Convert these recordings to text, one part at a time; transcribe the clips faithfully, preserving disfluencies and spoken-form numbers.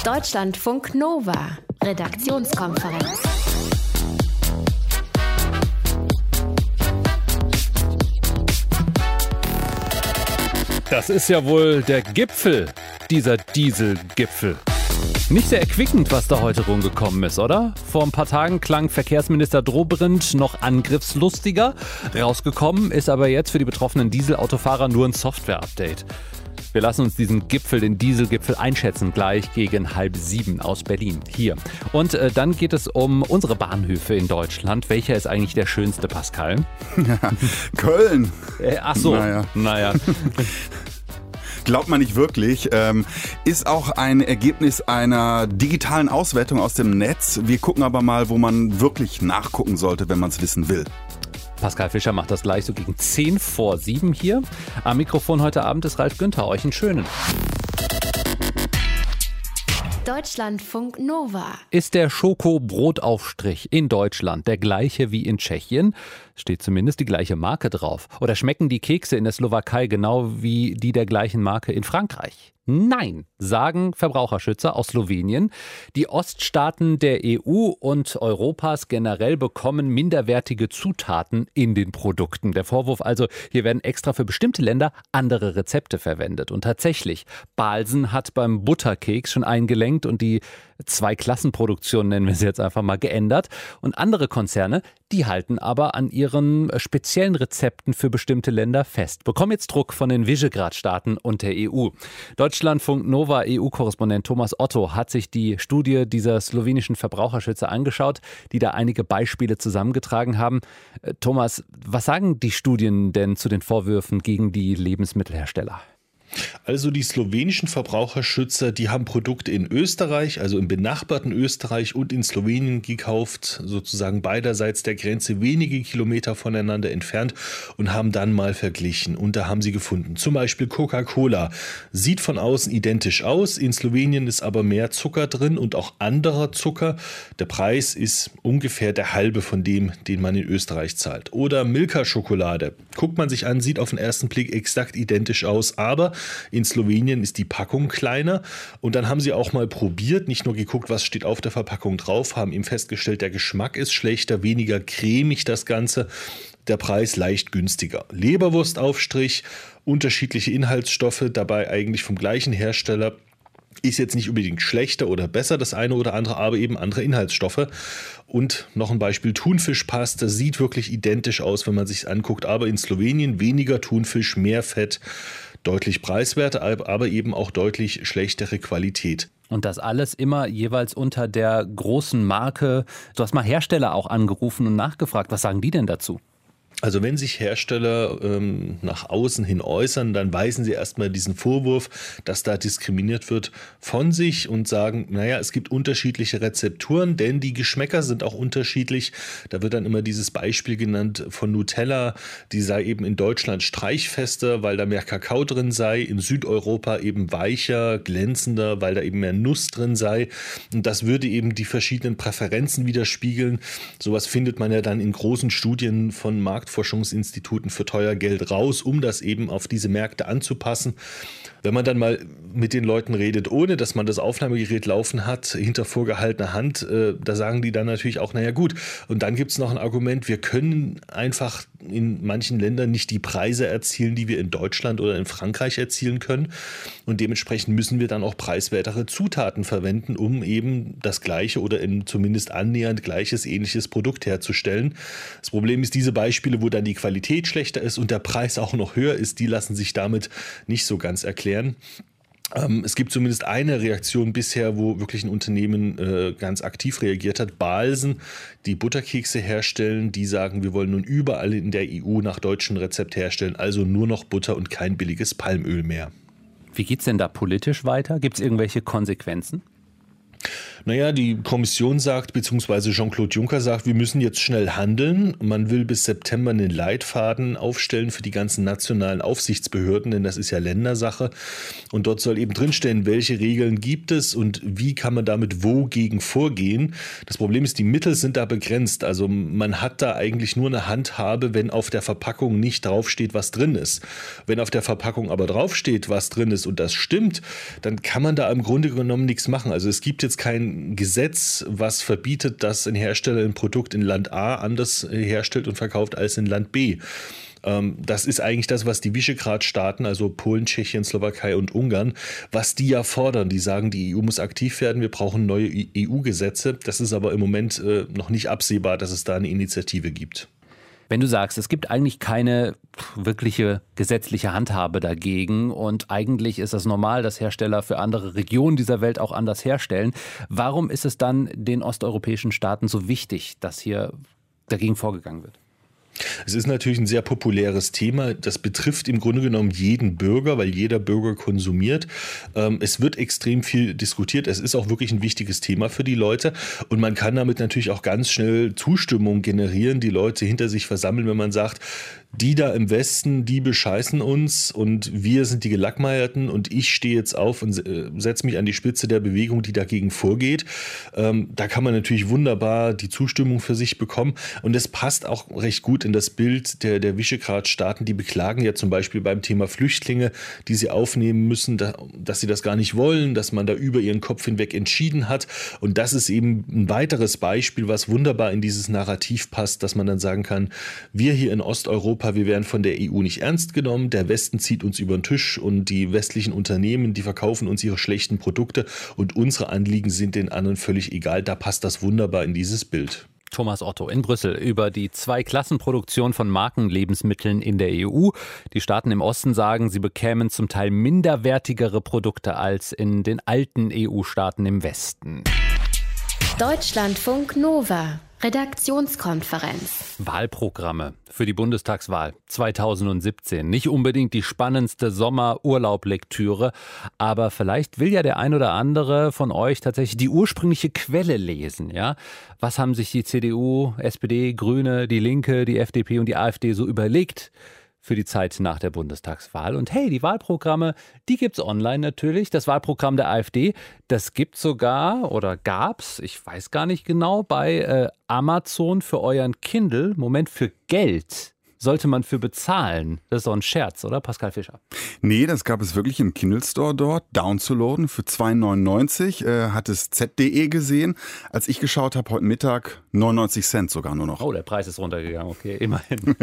Deutschlandfunk Nova, Redaktionskonferenz. Das ist ja wohl der Gipfel, dieser Dieselgipfel. Nicht sehr erquickend, was da heute rumgekommen ist, oder? Vor ein paar Tagen klang Verkehrsminister Dobrindt noch angriffslustiger. Rausgekommen ist aber jetzt für die betroffenen Dieselautofahrer nur ein Software-Update. Wir lassen uns diesen Gipfel, den Dieselgipfel, einschätzen, gleich gegen halb sieben aus Berlin, hier. Und äh, dann geht es um unsere Bahnhöfe in Deutschland. Welcher ist eigentlich der schönste, Pascal? Köln. Äh, ach so, naja. naja. Glaubt man nicht wirklich, ähm, ist auch ein Ergebnis einer digitalen Auswertung aus dem Netz. Wir gucken aber mal, wo man wirklich nachgucken sollte, wenn man es wissen will. Pascal Fischer macht das gleich so gegen zehn vor sieben hier. Am Mikrofon heute Abend ist Ralf Günther. Euch einen schönen. Deutschlandfunk Nova. Ist der Schoko-Brotaufstrich in Deutschland der gleiche wie in Tschechien? Steht zumindest die gleiche Marke drauf. Oder schmecken die Kekse in der Slowakei genau wie die der gleichen Marke in Frankreich? Nein, sagen Verbraucherschützer aus Slowenien. Die Oststaaten der E U und Europas generell bekommen minderwertige Zutaten in den Produkten. Der Vorwurf also, hier werden extra für bestimmte Länder andere Rezepte verwendet. Und tatsächlich, Balsen hat beim Butterkeks schon eingelenkt und die Zwei-Klassen-Produktion, nennen wir sie jetzt einfach mal, geändert. Und andere Konzerne, die halten aber an ihren speziellen Rezepten für bestimmte Länder fest. Bekommen jetzt Druck von den Visegrad-Staaten und der E U. Deutschlandfunk Nova E U-Korrespondent Thomas Otto hat sich die Studie dieser slowenischen Verbraucherschützer angeschaut, die da einige Beispiele zusammengetragen haben. Thomas, was sagen die Studien denn zu den Vorwürfen gegen die Lebensmittelhersteller? Also die slowenischen Verbraucherschützer, die haben Produkte in Österreich, also im benachbarten Österreich und in Slowenien gekauft, sozusagen beiderseits der Grenze wenige Kilometer voneinander entfernt und haben dann mal verglichen. Und da haben sie gefunden, zum Beispiel Coca-Cola, sieht von außen identisch aus, in Slowenien ist aber mehr Zucker drin und auch anderer Zucker. Der Preis ist ungefähr der halbe von dem, den man in Österreich zahlt. Oder Milka-Schokolade, guckt man sich an, sieht auf den ersten Blick exakt identisch aus, aber in Slowenien ist die Packung kleiner und dann haben sie auch mal probiert, nicht nur geguckt, was steht auf der Verpackung drauf, haben eben festgestellt, der Geschmack ist schlechter, weniger cremig das Ganze, der Preis leicht günstiger. Leberwurstaufstrich, unterschiedliche Inhaltsstoffe, dabei eigentlich vom gleichen Hersteller. Ist jetzt nicht unbedingt schlechter oder besser, das eine oder andere, aber eben andere Inhaltsstoffe. Und noch ein Beispiel, Thunfischpaste sieht wirklich identisch aus, wenn man sich anguckt, aber in Slowenien weniger Thunfisch, mehr Fett, deutlich preiswerter, aber eben auch deutlich schlechtere Qualität. Und das alles immer jeweils unter der großen Marke. Du hast mal Hersteller auch angerufen und nachgefragt. Was sagen die denn dazu? Also wenn sich Hersteller ähm, nach außen hin äußern, dann weisen sie erstmal diesen Vorwurf, dass da diskriminiert wird, von sich und sagen, naja, es gibt unterschiedliche Rezepturen, denn die Geschmäcker sind auch unterschiedlich. Da wird dann immer dieses Beispiel genannt von Nutella, die sei eben in Deutschland streichfester, weil da mehr Kakao drin sei, in Südeuropa eben weicher, glänzender, weil da eben mehr Nuss drin sei. Und das würde eben die verschiedenen Präferenzen widerspiegeln. Sowas findet man ja dann in großen Studien von Marktforschungsinstituten für teuer Geld raus, um das eben auf diese Märkte anzupassen. Wenn man dann mal mit den Leuten redet, ohne dass man das Aufnahmegerät laufen hat, hinter vorgehaltener Hand, äh, da sagen die dann natürlich auch, naja gut. Und dann gibt es noch ein Argument, wir können einfach in manchen Ländern nicht die Preise erzielen, die wir in Deutschland oder in Frankreich erzielen können. Und dementsprechend müssen wir dann auch preiswertere Zutaten verwenden, um eben das gleiche oder in zumindest annähernd gleiches, ähnliches Produkt herzustellen. Das Problem ist, diese Beispiele, wo dann die Qualität schlechter ist und der Preis auch noch höher ist, die lassen sich damit nicht so ganz erklären. Es gibt zumindest eine Reaktion bisher, wo wirklich ein Unternehmen äh, ganz aktiv reagiert hat. Balsen, die Butterkekse herstellen, die sagen, wir wollen nun überall in der E U nach deutschem Rezept herstellen, also nur noch Butter und kein billiges Palmöl mehr. Wie geht's denn da politisch weiter? Gibt es irgendwelche Konsequenzen? Naja, die Kommission sagt, beziehungsweise Jean-Claude Juncker sagt, wir müssen jetzt schnell handeln. Man will bis September einen Leitfaden aufstellen für die ganzen nationalen Aufsichtsbehörden, denn das ist ja Ländersache. Und dort soll eben drinstehen, welche Regeln gibt es und wie kann man damit wogegen vorgehen. Das Problem ist, die Mittel sind da begrenzt. Also man hat da eigentlich nur eine Handhabe, wenn auf der Verpackung nicht draufsteht, was drin ist. Wenn auf der Verpackung aber draufsteht, was drin ist und das stimmt, dann kann man da im Grunde genommen nichts machen. Also es gibt jetzt kein Gesetz, was verbietet, dass ein Hersteller ein Produkt in Land A anders herstellt und verkauft als in Land B. Das ist eigentlich das, was die Visegrad-Staaten, also Polen, Tschechien, Slowakei und Ungarn, was die ja fordern. Die sagen, die E U muss aktiv werden, wir brauchen neue E U-Gesetze. Das ist aber im Moment noch nicht absehbar, dass es da eine Initiative gibt. Wenn du sagst, es gibt eigentlich keine wirkliche gesetzliche Handhabe dagegen und eigentlich ist es normal, dass Hersteller für andere Regionen dieser Welt auch anders herstellen, warum ist es dann den osteuropäischen Staaten so wichtig, dass hier dagegen vorgegangen wird? Es ist natürlich ein sehr populäres Thema. Das betrifft im Grunde genommen jeden Bürger, weil jeder Bürger konsumiert. Es wird extrem viel diskutiert. Es ist auch wirklich ein wichtiges Thema für die Leute. Und man kann damit natürlich auch ganz schnell Zustimmung generieren, die Leute hinter sich versammeln, wenn man sagt, die da im Westen, die bescheißen uns und wir sind die Gelackmeierten und ich stehe jetzt auf und setze mich an die Spitze der Bewegung, die dagegen vorgeht. Ähm, da kann man natürlich wunderbar die Zustimmung für sich bekommen und es passt auch recht gut in das Bild der, der Visegrad-Staaten. Die beklagen ja zum Beispiel beim Thema Flüchtlinge, die sie aufnehmen müssen, da, dass sie das gar nicht wollen, dass man da über ihren Kopf hinweg entschieden hat und das ist eben ein weiteres Beispiel, was wunderbar in dieses Narrativ passt, dass man dann sagen kann, wir hier in Osteuropa, wir werden von der E U nicht ernst genommen, der Westen zieht uns über den Tisch und die westlichen Unternehmen, die verkaufen uns ihre schlechten Produkte und unsere Anliegen sind den anderen völlig egal. Da passt das wunderbar in dieses Bild. Thomas Otto in Brüssel über die Zweiklassenproduktion von Markenlebensmitteln in der E U. Die Staaten im Osten sagen, sie bekämen zum Teil minderwertigere Produkte als in den alten E U-Staaten im Westen. Deutschlandfunk Nova. Redaktionskonferenz. Wahlprogramme für die Bundestagswahl zweitausendsiebzehn. Nicht unbedingt die spannendste Sommerurlaublektüre, aber vielleicht will ja der ein oder andere von euch tatsächlich die ursprüngliche Quelle lesen. Ja? Was haben sich die C D U, S P D, Grüne, die Linke, die F D P und die AfD so überlegt für die Zeit nach der Bundestagswahl? Und hey, die Wahlprogramme, die gibt's online natürlich. Das Wahlprogramm der AfD, das gibt's sogar oder gab's, ich weiß gar nicht genau, bei äh, Amazon für euren Kindle. Moment, für Geld sollte man für bezahlen. Das ist doch ein Scherz, oder Pascal Fischer? Nee, das gab es wirklich im Kindle Store dort, downzuladen für zwei neunundneunzig. Äh, hat es Z D E gesehen. Als ich geschaut habe, heute Mittag neunundneunzig Cent sogar nur noch. Oh, der Preis ist runtergegangen, okay, immerhin.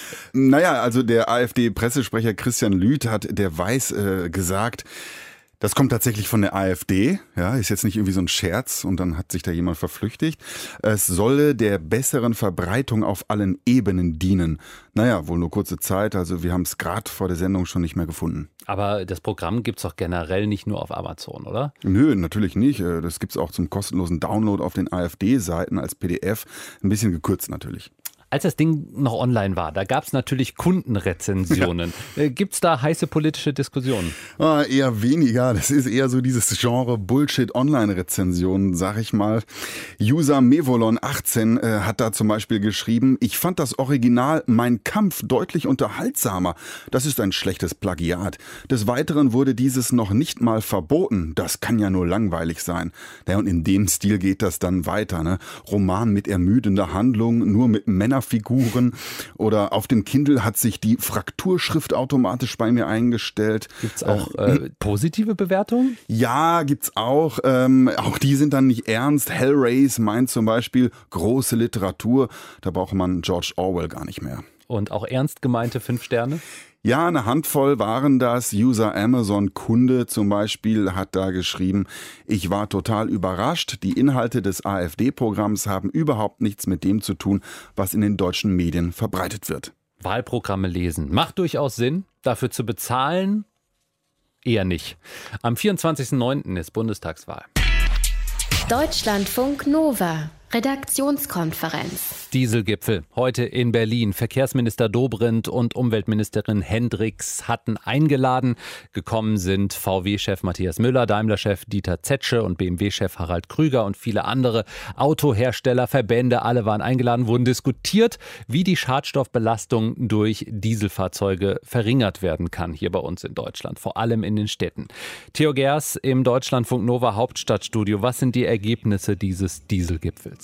Naja, also der AfD-Pressesprecher Christian Lüth hat der Weiß äh, gesagt, das kommt tatsächlich von der AfD, ja, ist jetzt nicht irgendwie so ein Scherz und dann hat sich da jemand verflüchtigt. Es solle der besseren Verbreitung auf allen Ebenen dienen. Naja, wohl nur kurze Zeit, also wir haben es gerade vor der Sendung schon nicht mehr gefunden. Aber das Programm gibt's doch generell nicht nur auf Amazon, oder? Nö, natürlich nicht. Das gibt's auch zum kostenlosen Download auf den AfD-Seiten als P D F, ein bisschen gekürzt natürlich. Als das Ding noch online war, da gab es natürlich Kundenrezensionen. Ja. Gibt es da heiße politische Diskussionen? Ah, eher weniger. Das ist eher so dieses Genre Bullshit-Online-Rezensionen, sag ich mal. User Mevolon achtzehn äh, hat da zum Beispiel geschrieben, ich fand das Original Mein Kampf deutlich unterhaltsamer. Das ist ein schlechtes Plagiat. Des Weiteren wurde dieses noch nicht mal verboten. Das kann ja nur langweilig sein. Ja, und in dem Stil geht das dann weiter. Ne? Roman mit ermüdender Handlung, nur mit Männern Figuren oder auf dem Kindle hat sich die Frakturschrift automatisch bei mir eingestellt. Gibt's auch äh, positive Bewertungen? Ja, gibt's auch. Ähm, auch die sind dann nicht ernst. Hellraise meint zum Beispiel große Literatur. Da braucht man George Orwell gar nicht mehr. Und auch ernst gemeinte fünf Sterne? Ja, eine Handvoll waren das. User Amazon Kunde zum Beispiel hat da geschrieben, ich war total überrascht. Die Inhalte des AfD-Programms haben überhaupt nichts mit dem zu tun, was in den deutschen Medien verbreitet wird. Wahlprogramme lesen macht durchaus Sinn. Dafür zu bezahlen eher nicht. Am vierundzwanzigsten neunten ist Bundestagswahl. Deutschlandfunk Nova. Redaktionskonferenz. Dieselgipfel heute in Berlin. Verkehrsminister Dobrindt und Umweltministerin Hendricks hatten eingeladen. Gekommen sind V W-Chef Matthias Müller, Daimler-Chef Dieter Zetsche und B M W-Chef Harald Krüger und viele andere Autohersteller, Verbände. Alle waren eingeladen, wurden diskutiert, wie die Schadstoffbelastung durch Dieselfahrzeuge verringert werden kann hier bei uns in Deutschland, vor allem in den Städten. Theo Gers im Deutschlandfunk Nova Hauptstadtstudio. Was sind die Ergebnisse dieses Dieselgipfels?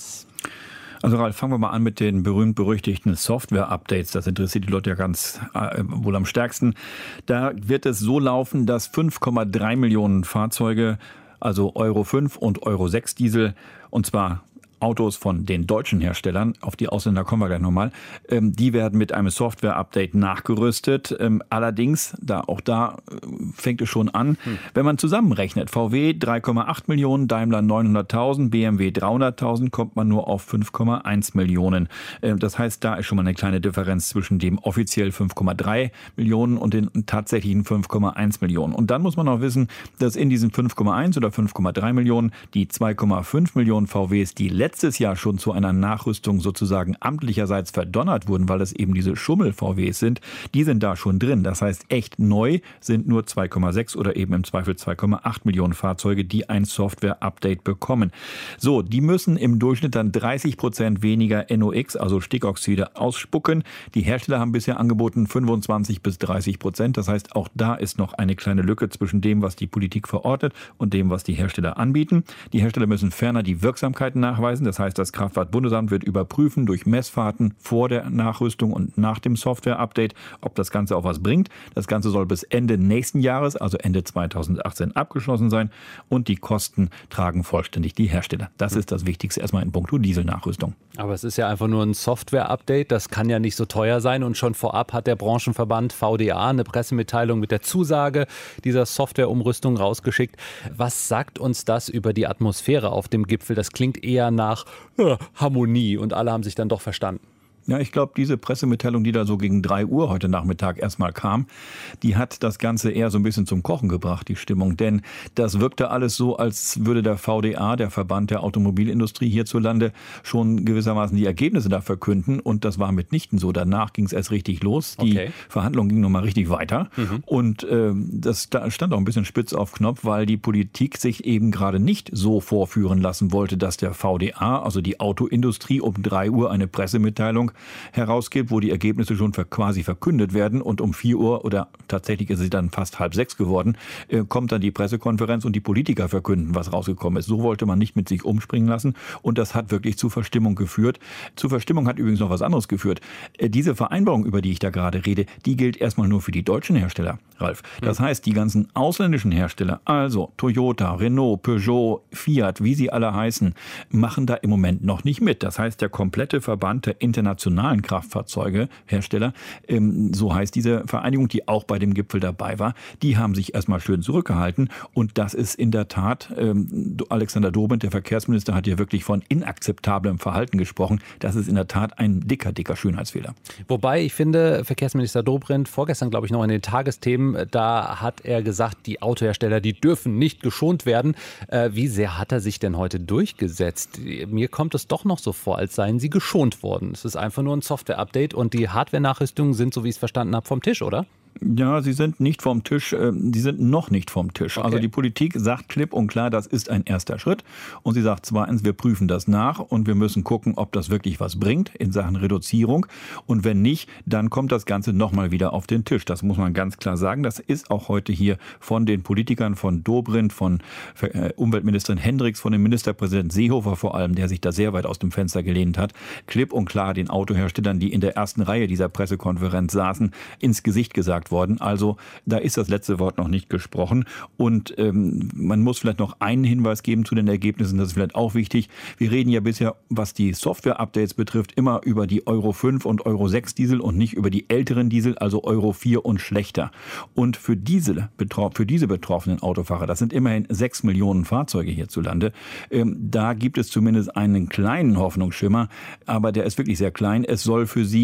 Also Ralf, fangen wir mal an mit den berühmt-berüchtigten Software-Updates. Das interessiert die Leute ja ganz äh, wohl am stärksten. Da wird es so laufen, dass fünf Komma drei Millionen Fahrzeuge, also Euro fünf und Euro sechs Diesel, und zwar Autos von den deutschen Herstellern, auf die Ausländer kommen wir gleich nochmal, ähm, die werden mit einem Software-Update nachgerüstet. Ähm, allerdings, da auch da äh, fängt es schon an, hm. wenn man zusammenrechnet, V W drei Komma acht Millionen, Daimler neunhunderttausend, B M W dreihunderttausend, kommt man nur auf fünf Komma eins Millionen. Ähm, das heißt, da ist schon mal eine kleine Differenz zwischen dem offiziell fünf Komma drei Millionen und den tatsächlichen fünf Komma eins Millionen. Und dann muss man auch wissen, dass in diesen fünf Komma eins oder fünf Komma drei Millionen die zwei Komma fünf Millionen V Ws, die letztes Jahr schon zu einer Nachrüstung sozusagen amtlicherseits verdonnert wurden, weil es eben diese Schummel-V Ws sind, die sind da schon drin. Das heißt, echt neu sind nur zwei Komma sechs oder eben im Zweifel zwei Komma acht Millionen Fahrzeuge, die ein Software-Update bekommen. So, die müssen im Durchschnitt dann dreißig Prozent weniger N O X, also Stickoxide, ausspucken. Die Hersteller haben bisher angeboten fünfundzwanzig bis dreißig Prozent. Das heißt, auch da ist noch eine kleine Lücke zwischen dem, was die Politik verortet und dem, was die Hersteller anbieten. Die Hersteller müssen ferner die Wirksamkeit nachweisen. Das heißt, das Kraftfahrtbundesamt wird überprüfen durch Messfahrten vor der Nachrüstung und nach dem Software-Update, ob das Ganze auch was bringt. Das Ganze soll bis Ende nächsten Jahres, also Ende zweitausendachtzehn, abgeschlossen sein und die Kosten tragen vollständig die Hersteller. Das ist das Wichtigste erstmal in puncto Dieselnachrüstung. Aber es ist ja einfach nur ein Software-Update, das kann ja nicht so teuer sein und schon vorab hat der Branchenverband V D A eine Pressemitteilung mit der Zusage dieser Software-Umrüstung rausgeschickt. Was sagt uns das über die Atmosphäre auf dem Gipfel? Das klingt eher nach ja, Harmonie und alle haben sich dann doch verstanden. Ja, ich glaube, diese Pressemitteilung, die da so gegen drei Uhr heute Nachmittag erstmal kam, die hat das Ganze eher so ein bisschen zum Kochen gebracht, die Stimmung. Denn das wirkte alles so, als würde der V D A, der Verband der Automobilindustrie hierzulande, schon gewissermaßen die Ergebnisse da verkünden. Und das war mitnichten so. Danach ging es erst richtig los. Die okay. Verhandlung ging nochmal richtig weiter. Mhm. Und äh, das da stand auch ein bisschen spitz auf Knopf, weil die Politik sich eben gerade nicht so vorführen lassen wollte, dass der V D A, also die Autoindustrie, um drei Uhr eine Pressemitteilung herausgibt, wo die Ergebnisse schon quasi verkündet werden und um vier Uhr oder tatsächlich ist es dann fast halb sechs geworden, äh, kommt dann die Pressekonferenz und die Politiker verkünden, was rausgekommen ist. So wollte man nicht mit sich umspringen lassen und das hat wirklich zu Verstimmung geführt. Zu Verstimmung hat übrigens noch was anderes geführt. Äh, diese Vereinbarung, über die ich da gerade rede, die gilt erstmal nur für die deutschen Hersteller, Ralf. Das mhm. heißt, die ganzen ausländischen Hersteller, also Toyota, Renault, Peugeot, Fiat, wie sie alle heißen, machen da im Moment noch nicht mit. Das heißt, der komplette Verband der internationalen Kraftfahrzeugehersteller, ähm, so heißt diese Vereinigung, die auch bei dem Gipfel dabei war, die haben sich erstmal schön zurückgehalten und das ist in der Tat, ähm, Alexander Dobrindt, der Verkehrsminister, hat hier wirklich von inakzeptablem Verhalten gesprochen. Das ist in der Tat ein dicker, dicker Schönheitsfehler. Wobei ich finde, Verkehrsminister Dobrindt, vorgestern glaube ich noch in den Tagesthemen, da hat er gesagt, die Autohersteller, die dürfen nicht geschont werden. Äh, wie sehr hat er sich denn heute durchgesetzt? Mir kommt es doch noch so vor, als seien sie geschont worden. Es ist einfach nur ein Software-Update und die Hardware-Nachrüstungen sind, so wie ich es verstanden habe, vom Tisch, oder? Ja, sie sind nicht vom Tisch, äh, die sind noch nicht vom Tisch. Okay. Also die Politik sagt klipp und klar, das ist ein erster Schritt. Und sie sagt zweitens, wir prüfen das nach und wir müssen gucken, ob das wirklich was bringt in Sachen Reduzierung. Und wenn nicht, dann kommt das Ganze nochmal wieder auf den Tisch. Das muss man ganz klar sagen. Das ist auch heute hier von den Politikern, von Dobrindt, von äh, Umweltministerin Hendricks, von dem Ministerpräsidenten Seehofer vor allem, der sich da sehr weit aus dem Fenster gelehnt hat, klipp und klar den Autoherstellern, die in der ersten Reihe dieser Pressekonferenz saßen, ins Gesicht gesagt worden. Also da ist das letzte Wort noch nicht gesprochen. Und ähm, man muss vielleicht noch einen Hinweis geben zu den Ergebnissen, das ist vielleicht auch wichtig. Wir reden ja bisher, was die Software-Updates betrifft, immer über die Euro fünf und Euro sechs Diesel und nicht über die älteren Diesel, also Euro vier und schlechter. Und für diese, für diese betroffenen Autofahrer, das sind immerhin sechs Millionen Fahrzeuge hierzulande, ähm, da gibt es zumindest einen kleinen Hoffnungsschimmer, aber der ist wirklich sehr klein. Es soll für sie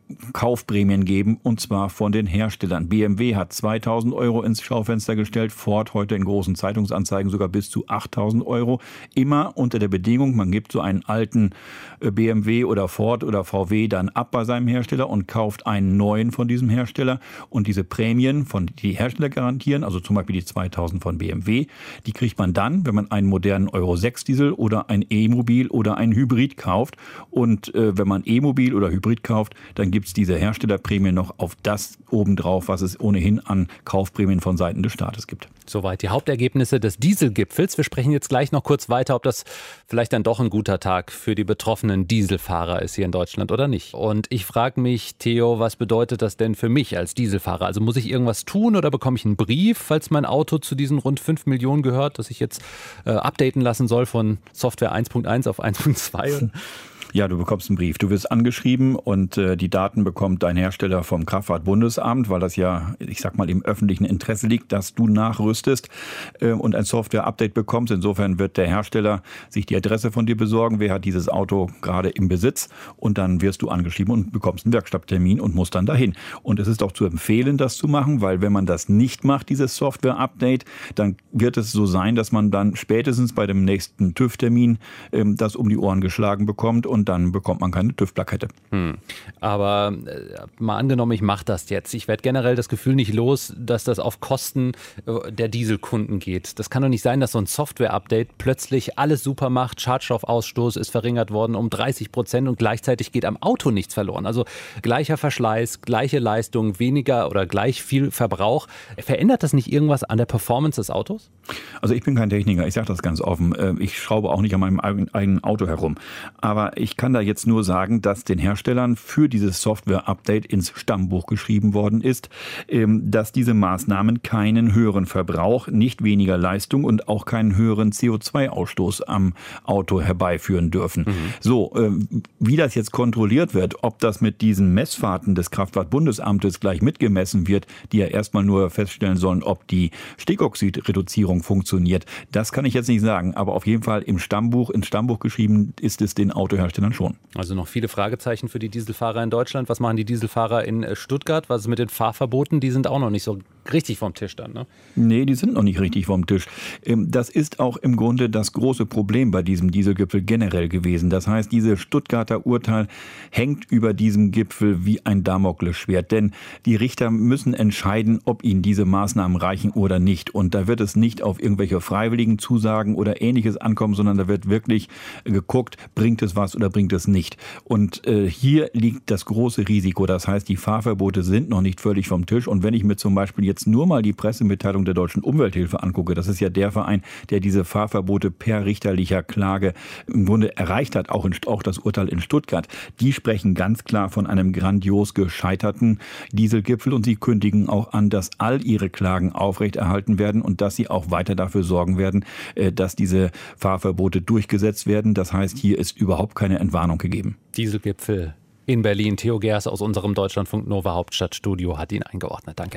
Kaufprämien geben, und zwar von den Herstellern. B M W hat zweitausend Euro ins Schaufenster gestellt, Ford heute in großen Zeitungsanzeigen sogar bis zu achttausend Euro. Immer unter der Bedingung, man gibt so einen alten B M W oder Ford oder V W dann ab bei seinem Hersteller und kauft einen neuen von diesem Hersteller. Und diese Prämien, von die Hersteller garantieren, also zum Beispiel die zweitausend von B M W, die kriegt man dann, wenn man einen modernen Euro sechs Diesel oder ein E-Mobil oder ein Hybrid kauft. Und äh, wenn man E-Mobil oder Hybrid kauft, dann gibt es diese Herstellerprämie noch auf das obendrauf, was es ohnehin an Kaufprämien von Seiten des Staates gibt. Soweit die Hauptergebnisse des Dieselgipfels. Wir sprechen jetzt gleich noch kurz weiter, ob das vielleicht dann doch ein guter Tag für die betroffenen Dieselfahrer ist hier in Deutschland oder nicht. Und ich frage mich, Theo, was bedeutet das denn für mich als Dieselfahrer? Also muss ich irgendwas tun oder bekomme ich einen Brief, falls mein Auto zu diesen rund fünf Millionen gehört, dass ich jetzt äh, updaten lassen soll von Software eins Punkt eins auf eins Punkt zwei? Ja, du bekommst einen Brief. Du wirst angeschrieben und äh, die Daten bekommt dein Hersteller vom Kraftfahrtbundesamt, weil das ja, ich sag mal, im öffentlichen Interesse liegt, dass du nachrüstest äh, und ein Software-Update bekommst. Insofern wird der Hersteller sich die Adresse von dir besorgen. Wer hat dieses Auto gerade im Besitz? Und dann wirst du angeschrieben und bekommst einen Werkstatttermin und musst dann dahin. Und es ist auch zu empfehlen, das zu machen, weil wenn man das nicht macht, dieses Software-Update, dann wird es so sein, dass man dann spätestens bei dem nächsten TÜV-Termin äh, das um die Ohren geschlagen bekommt und dann bekommt man keine TÜV-Plakette. Hm. Aber äh, mal angenommen, ich mache das jetzt. Ich werde generell das Gefühl nicht los, dass das auf Kosten äh, der Dieselkunden geht. Das kann doch nicht sein, dass so ein Software-Update plötzlich alles super macht. Schadstoffausstoß ist verringert worden um dreißig Prozent und gleichzeitig geht am Auto nichts verloren. Also gleicher Verschleiß, gleiche Leistung, weniger oder gleich viel Verbrauch. Verändert das nicht irgendwas an der Performance des Autos? Also ich bin kein Techniker, ich sage das ganz offen. Ich schraube auch nicht an meinem eigenen Auto herum. Aber ich kann da jetzt nur sagen, dass den Herstellern für dieses Software-Update ins Stammbuch geschrieben worden ist, dass diese Maßnahmen keinen höheren Verbrauch, nicht weniger Leistung und auch keinen höheren C O zwei Ausstoß am Auto herbeiführen dürfen. Mhm. So, wie das jetzt kontrolliert wird, ob das mit diesen Messfahrten des Kraftfahrtbundesamtes gleich mitgemessen wird, die ja erstmal nur feststellen sollen, ob die Stickoxidreduzierung funktioniert, das kann ich jetzt nicht sagen. Aber auf jeden Fall im Stammbuch, ins Stammbuch geschrieben ist es den Autoherstellern schon. Also noch viele Fragezeichen für die Dieselfahrer in Deutschland. Was machen die Dieselfahrer in Stuttgart? Was ist mit den Fahrverboten? Die sind auch noch nicht so richtig vom Tisch dann, ne? Nee, die sind noch nicht richtig vom Tisch. Das ist auch im Grunde das große Problem bei diesem Dieselgipfel generell gewesen. Das heißt, dieses Stuttgarter Urteil hängt über diesem Gipfel wie ein Damoklesschwert. Denn die Richter müssen entscheiden, ob ihnen diese Maßnahmen reichen oder nicht. Und da wird es nicht auf irgendwelche freiwilligen Zusagen oder Ähnliches ankommen, sondern da wird wirklich geguckt, bringt es was oder bringt es nicht. Und äh, hier liegt das große Risiko. Das heißt, die Fahrverbote sind noch nicht völlig vom Tisch. Und wenn ich mir zum Beispiel jetzt nur mal die Pressemitteilung der Deutschen Umwelthilfe angucke, das ist ja der Verein, der diese Fahrverbote per richterlicher Klage im Grunde erreicht hat, auch, in, auch das Urteil in Stuttgart, die sprechen ganz klar von einem grandios gescheiterten Dieselgipfel und sie kündigen auch an, dass all ihre Klagen aufrechterhalten werden und dass sie auch weiter dafür sorgen werden, dass diese Fahrverbote durchgesetzt werden. Das heißt, hier ist überhaupt keine Entwarnung gegeben. Dieselgipfel in Berlin. Theo Gers aus unserem Deutschlandfunk Nova Hauptstadtstudio hat ihn eingeordnet. Danke.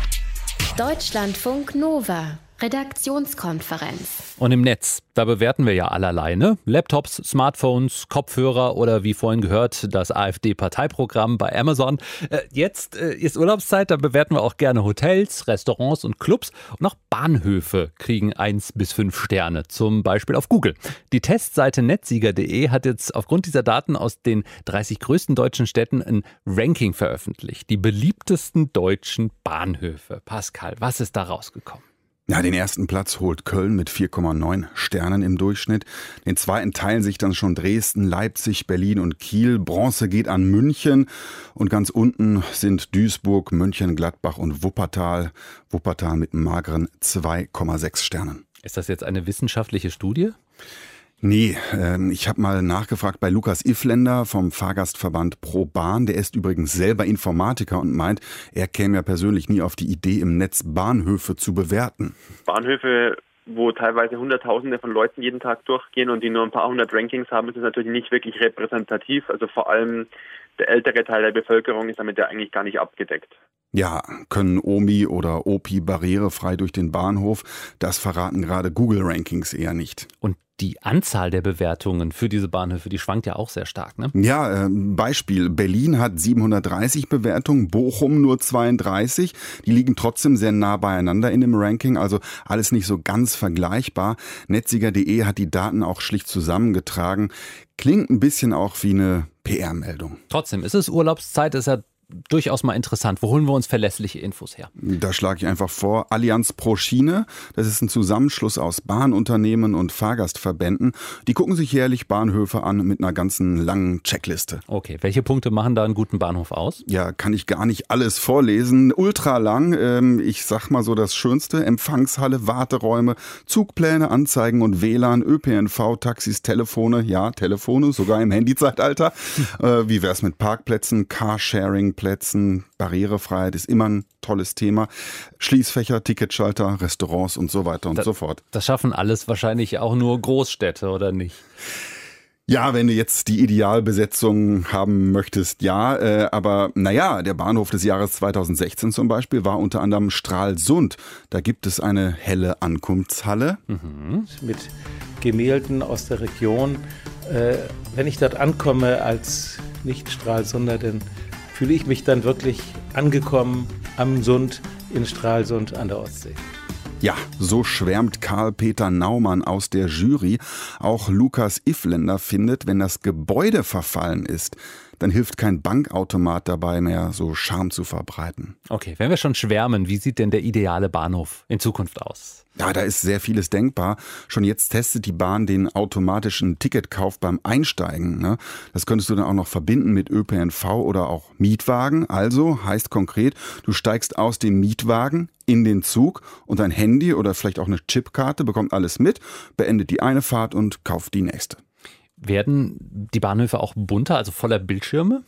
Deutschlandfunk Nova. Redaktionskonferenz. Und im Netz, da bewerten wir ja allerlei, ne? Laptops, Smartphones, Kopfhörer oder wie vorhin gehört, das AfD-Parteiprogramm bei Amazon. Äh, jetzt äh, ist Urlaubszeit, da bewerten wir auch gerne Hotels, Restaurants und Clubs. Und auch Bahnhöfe kriegen eins bis fünf Sterne, zum Beispiel auf Google. Die Testseite netzsieger punkt de hat jetzt aufgrund dieser Daten aus den dreißig größten deutschen Städten ein Ranking veröffentlicht. Die beliebtesten deutschen Bahnhöfe. Pascal, was ist da rausgekommen? Ja, den ersten Platz holt Köln mit vier Komma neun Sternen im Durchschnitt. Den zweiten teilen sich dann schon Dresden, Leipzig, Berlin und Kiel. Bronze geht an München und ganz unten sind Duisburg, Mönchengladbach und Wuppertal. Wuppertal mit mageren zwei Komma sechs Sternen. Ist das jetzt eine wissenschaftliche Studie? Nee, äh, ich habe mal nachgefragt bei Lukas Ifländer vom Fahrgastverband Pro Bahn. Der ist übrigens selber Informatiker und meint, er käme ja persönlich nie auf die Idee, im Netz Bahnhöfe zu bewerten. Bahnhöfe, wo teilweise Hunderttausende von Leuten jeden Tag durchgehen und die nur ein paar hundert Rankings haben, ist das natürlich nicht wirklich repräsentativ. Also vor allem der ältere Teil der Bevölkerung ist damit ja eigentlich gar nicht abgedeckt. Ja, können Omi oder Opi barrierefrei durch den Bahnhof? Das verraten gerade Google-Rankings eher nicht. Und die Anzahl der Bewertungen für diese Bahnhöfe, die schwankt ja auch sehr stark, ne? Ja, äh, Beispiel. Berlin hat siebenhundertdreißig Bewertungen, Bochum nur zweiunddreißig. Die liegen trotzdem sehr nah beieinander in dem Ranking, also alles nicht so ganz vergleichbar. Netsiger punkt de hat die Daten auch schlicht zusammengetragen. Klingt ein bisschen auch wie eine P R-Meldung. Trotzdem, ist es Urlaubszeit, ist ja durchaus mal interessant. Wo holen wir uns verlässliche Infos her? Da schlage ich einfach vor, Allianz pro Schiene. Das ist ein Zusammenschluss aus Bahnunternehmen und Fahrgastverbänden. Die gucken sich jährlich Bahnhöfe an mit einer ganzen langen Checkliste. Okay, welche Punkte machen da einen guten Bahnhof aus? Ja, kann ich gar nicht alles vorlesen. Ultra lang. Ähm, ich sag mal so das Schönste. Empfangshalle, Warteräume, Zugpläne, Anzeigen und W L A N, Ö P N V, Taxis, Telefone. Ja, Telefone, sogar im Handyzeitalter. äh, wie wär's mit Parkplätzen, Carsharing, Plätzen, Barrierefreiheit ist immer ein tolles Thema. Schließfächer, Ticketschalter, Restaurants und so weiter und das, so fort. Das schaffen alles wahrscheinlich auch nur Großstädte, oder nicht? Ja, wenn du jetzt die Idealbesetzung haben möchtest, ja. Äh, aber naja, der Bahnhof des Jahres zweitausendsechzehn zum Beispiel war unter anderem Stralsund. Da gibt es eine helle Ankunftshalle. Mhm. Mit Gemälden aus der Region. Äh, wenn ich dort ankomme als Nicht-Stralsunder, dann fühle ich mich dann wirklich angekommen am Sund in Stralsund an der Ostsee. Ja, so schwärmt Karl-Peter Naumann aus der Jury. Auch Lukas Ifländer findet, wenn das Gebäude verfallen ist, dann hilft kein Bankautomat dabei mehr, so Charme zu verbreiten. Okay, wenn wir schon schwärmen, wie sieht denn der ideale Bahnhof in Zukunft aus? Ja, da ist sehr vieles denkbar. Schon jetzt testet die Bahn den automatischen Ticketkauf beim Einsteigen. Ne? Das könntest du dann auch noch verbinden mit Ö P N V oder auch Mietwagen. Also heißt konkret, du steigst aus dem Mietwagen in den Zug und dein Handy oder vielleicht auch eine Chipkarte bekommt alles mit, beendet die eine Fahrt und kauft die nächste. Werden die Bahnhöfe auch bunter, also voller Bildschirme?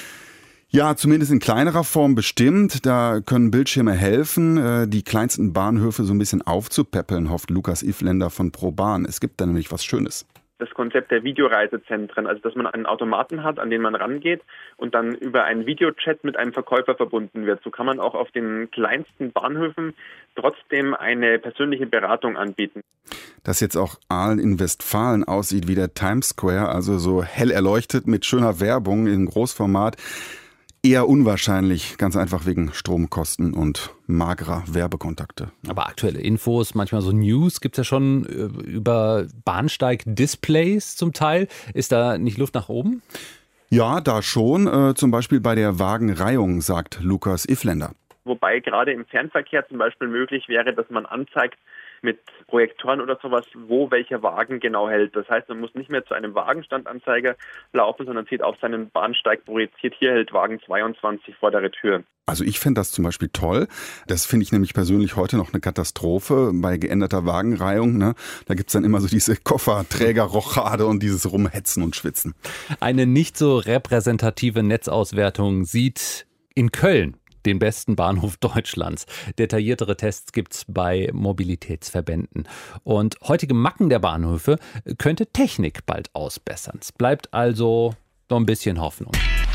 Ja, zumindest in kleinerer Form bestimmt. Da können Bildschirme helfen, die kleinsten Bahnhöfe so ein bisschen aufzupäppeln, hofft Lukas Ifländer von ProBahn. Es gibt da nämlich was Schönes. Das Konzept der Videoreisezentren, also dass man einen Automaten hat, an den man rangeht und dann über einen Videochat mit einem Verkäufer verbunden wird. So kann man auch auf den kleinsten Bahnhöfen trotzdem eine persönliche Beratung anbieten. Dass jetzt auch Aalen in Westfalen aussieht wie der Times Square, also so hell erleuchtet mit schöner Werbung in Großformat, eher unwahrscheinlich, ganz einfach wegen Stromkosten und magerer Werbekontakte. Aber aktuelle Infos, manchmal so News, gibt es ja schon über Bahnsteig-Displays zum Teil. Ist da nicht Luft nach oben? Ja, da schon. Äh, zum Beispiel bei der Wagenreihung, sagt Lukas Ifländer. Wobei gerade im Fernverkehr zum Beispiel möglich wäre, dass man anzeigt mit Projektoren oder sowas, wo welcher Wagen genau hält. Das heißt, man muss nicht mehr zu einem Wagenstandanzeiger laufen, sondern sieht auf seinen Bahnsteig projiziert, hier hält Wagen zweiundzwanzig vordere Tür. Also ich fände das zum Beispiel toll. Das finde ich nämlich persönlich heute noch eine Katastrophe bei geänderter Wagenreihung. Ne? Da gibt es dann immer so diese Kofferträgerrochade und dieses Rumhetzen und Schwitzen. Eine nicht so repräsentative Netzauswertung sieht in Köln den besten Bahnhof Deutschlands. Detailliertere Tests gibt's bei Mobilitätsverbänden. Und heutige Macken der Bahnhöfe könnte Technik bald ausbessern. Es bleibt also noch ein bisschen Hoffnung.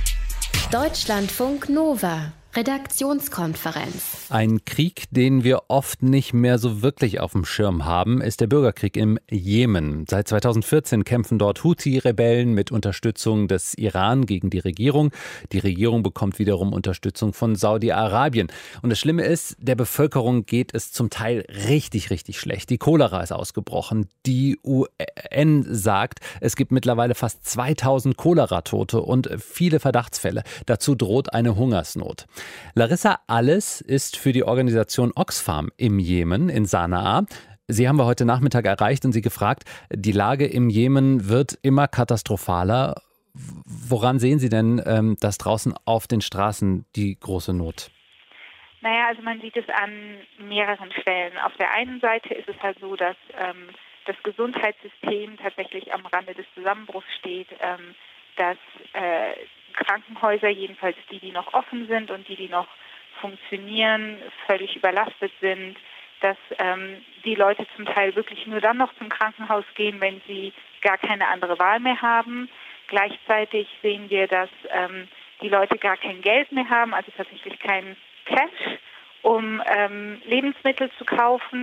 Deutschlandfunk Nova. Redaktionskonferenz. Ein Krieg, den wir oft nicht mehr so wirklich auf dem Schirm haben, ist der Bürgerkrieg im Jemen. Seit zweitausendvierzehn kämpfen dort Houthi-Rebellen mit Unterstützung des Iran gegen die Regierung. Die Regierung bekommt wiederum Unterstützung von Saudi-Arabien. Und das Schlimme ist, der Bevölkerung geht es zum Teil richtig, richtig schlecht. Die Cholera ist ausgebrochen. Die U N sagt, es gibt mittlerweile fast zweitausend Cholera-Tote und viele Verdachtsfälle. Dazu droht eine Hungersnot. Larissa Alles ist für die Organisation Oxfam im Jemen in Sanaa. Sie haben wir heute Nachmittag erreicht und Sie gefragt, die Lage im Jemen wird immer katastrophaler. Woran sehen Sie denn, ähm, dass draußen auf den Straßen die große Not? Naja, also man sieht es an mehreren Stellen. Auf der einen Seite ist es halt so, dass ähm, das Gesundheitssystem tatsächlich am Rande des Zusammenbruchs steht, ähm, dass äh, Krankenhäuser, jedenfalls die, die noch offen sind und die, die noch funktionieren, völlig überlastet sind, dass ähm, die Leute zum Teil wirklich nur dann noch zum Krankenhaus gehen, wenn sie gar keine andere Wahl mehr haben. Gleichzeitig sehen wir, dass ähm, die Leute gar kein Geld mehr haben, also tatsächlich kein Cash, um ähm, Lebensmittel zu kaufen.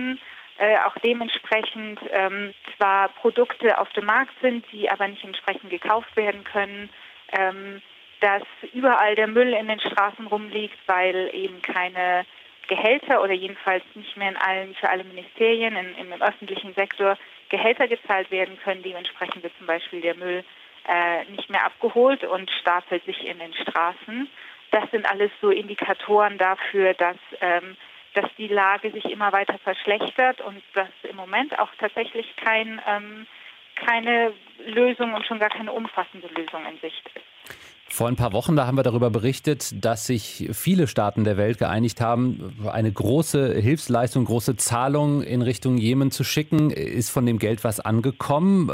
äh, auch dementsprechend ähm, zwar Produkte auf dem Markt sind, die aber nicht entsprechend gekauft werden können, ähm, dass überall der Müll in den Straßen rumliegt, weil eben keine Gehälter oder jedenfalls nicht mehr in allen, für alle Ministerien in, im, im öffentlichen Sektor Gehälter gezahlt werden können. Dementsprechend wird zum Beispiel der Müll äh, nicht mehr abgeholt und stapelt sich in den Straßen. Das sind alles so Indikatoren dafür, dass, ähm, dass die Lage sich immer weiter verschlechtert und dass im Moment auch tatsächlich kein, ähm, keine Lösung und schon gar keine umfassende Lösung in Sicht ist. Vor ein paar Wochen, da haben wir darüber berichtet, dass sich viele Staaten der Welt geeinigt haben, eine große Hilfsleistung, große Zahlung in Richtung Jemen zu schicken. Ist von dem Geld was angekommen?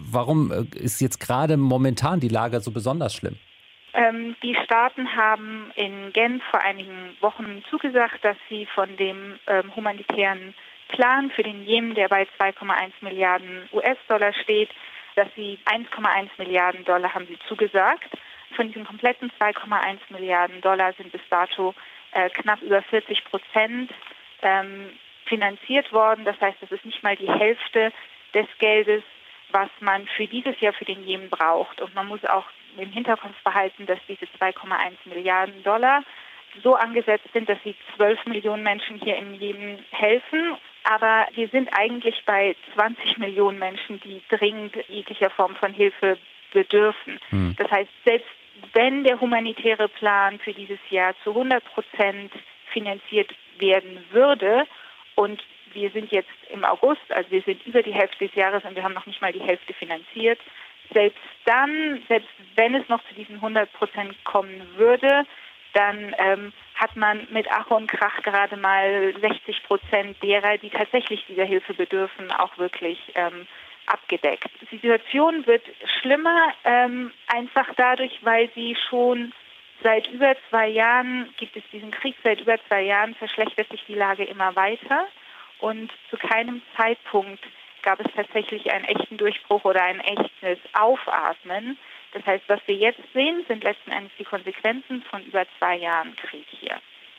Warum ist jetzt gerade momentan die Lage so besonders schlimm? Ähm, die Staaten haben in Genf vor einigen Wochen zugesagt, dass sie von dem ähm, humanitären Plan für den Jemen, der bei zwei Komma eins Milliarden U S-Dollar steht, dass sie eins Komma eins Milliarden Dollar haben sie zugesagt. Von diesen kompletten zwei Komma eins Milliarden Dollar sind bis dato äh, knapp über vierzig Prozent ähm, finanziert worden. Das heißt, das ist nicht mal die Hälfte des Geldes, was man für dieses Jahr für den Jemen braucht. Und man muss auch im Hinterkopf behalten, dass diese zwei Komma eins Milliarden Dollar so angesetzt sind, dass sie zwölf Millionen Menschen hier im Jemen helfen. Aber wir sind eigentlich bei zwanzig Millionen Menschen, die dringend jeglicher Form von Hilfe bedürfen. Hm. Das heißt, selbst wenn der humanitäre Plan für dieses Jahr zu hundert Prozent finanziert werden würde und wir sind jetzt im August, also wir sind über die Hälfte des Jahres und wir haben noch nicht mal die Hälfte finanziert, selbst dann, selbst wenn es noch zu diesen hundert Prozent kommen würde, dann ähm, hat man mit Ach und Krach gerade mal sechzig Prozent derer, die tatsächlich dieser Hilfe bedürfen, auch wirklich ähm, abgedeckt. Die Situation wird schlimmer, ähm, einfach dadurch, weil sie schon seit über zwei Jahren, gibt es diesen Krieg, seit über zwei Jahren verschlechtert sich die Lage immer weiter und zu keinem Zeitpunkt gab es tatsächlich einen echten Durchbruch oder ein echtes Aufatmen. Das heißt, was wir jetzt sehen, sind letzten Endes die Konsequenzen von über zwei Jahren Krieg hier.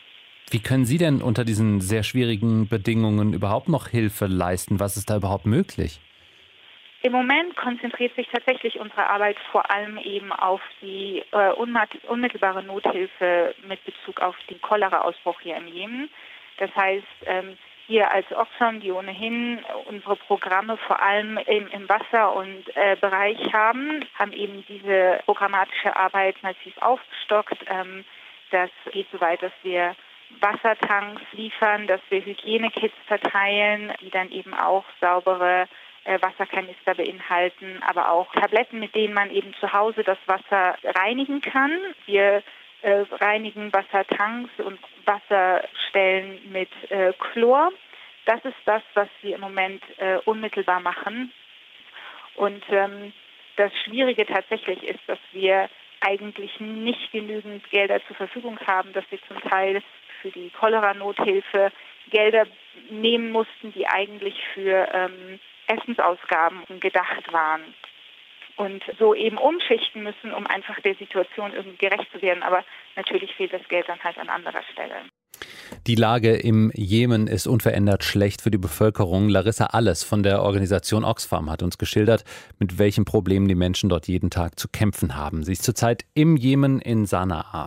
Wie können Sie denn unter diesen sehr schwierigen Bedingungen überhaupt noch Hilfe leisten? Was ist da überhaupt möglich? Im Moment konzentriert sich tatsächlich unsere Arbeit vor allem eben auf die äh, unmittelbare Nothilfe mit Bezug auf den Cholera-Ausbruch hier im Jemen. Das heißt, ähm, wir als Oxfam, die ohnehin unsere Programme vor allem im, im Wasser- und äh, Bereich haben, haben eben diese programmatische Arbeit massiv aufgestockt. Ähm, das geht so weit, dass wir Wassertanks liefern, dass wir Hygienekits verteilen, die dann eben auch saubere Wasserkanister beinhalten, aber auch Tabletten, mit denen man eben zu Hause das Wasser reinigen kann. Wir äh, reinigen Wassertanks und Wasserstellen mit äh, Chlor. Das ist das, was wir im Moment äh, unmittelbar machen. Und ähm, das Schwierige tatsächlich ist, dass wir eigentlich nicht genügend Gelder zur Verfügung haben, dass wir zum Teil für die Cholera-Nothilfe Gelder nehmen mussten, die eigentlich für ähm, Essensausgaben gedacht waren und so eben umschichten müssen, um einfach der Situation irgendwie gerecht zu werden. Aber natürlich fehlt das Geld dann halt an anderer Stelle. Die Lage im Jemen ist unverändert schlecht für die Bevölkerung. Larissa Alles von der Organisation Oxfam hat uns geschildert, mit welchen Problemen die Menschen dort jeden Tag zu kämpfen haben. Sie ist zurzeit im Jemen in Sanaa.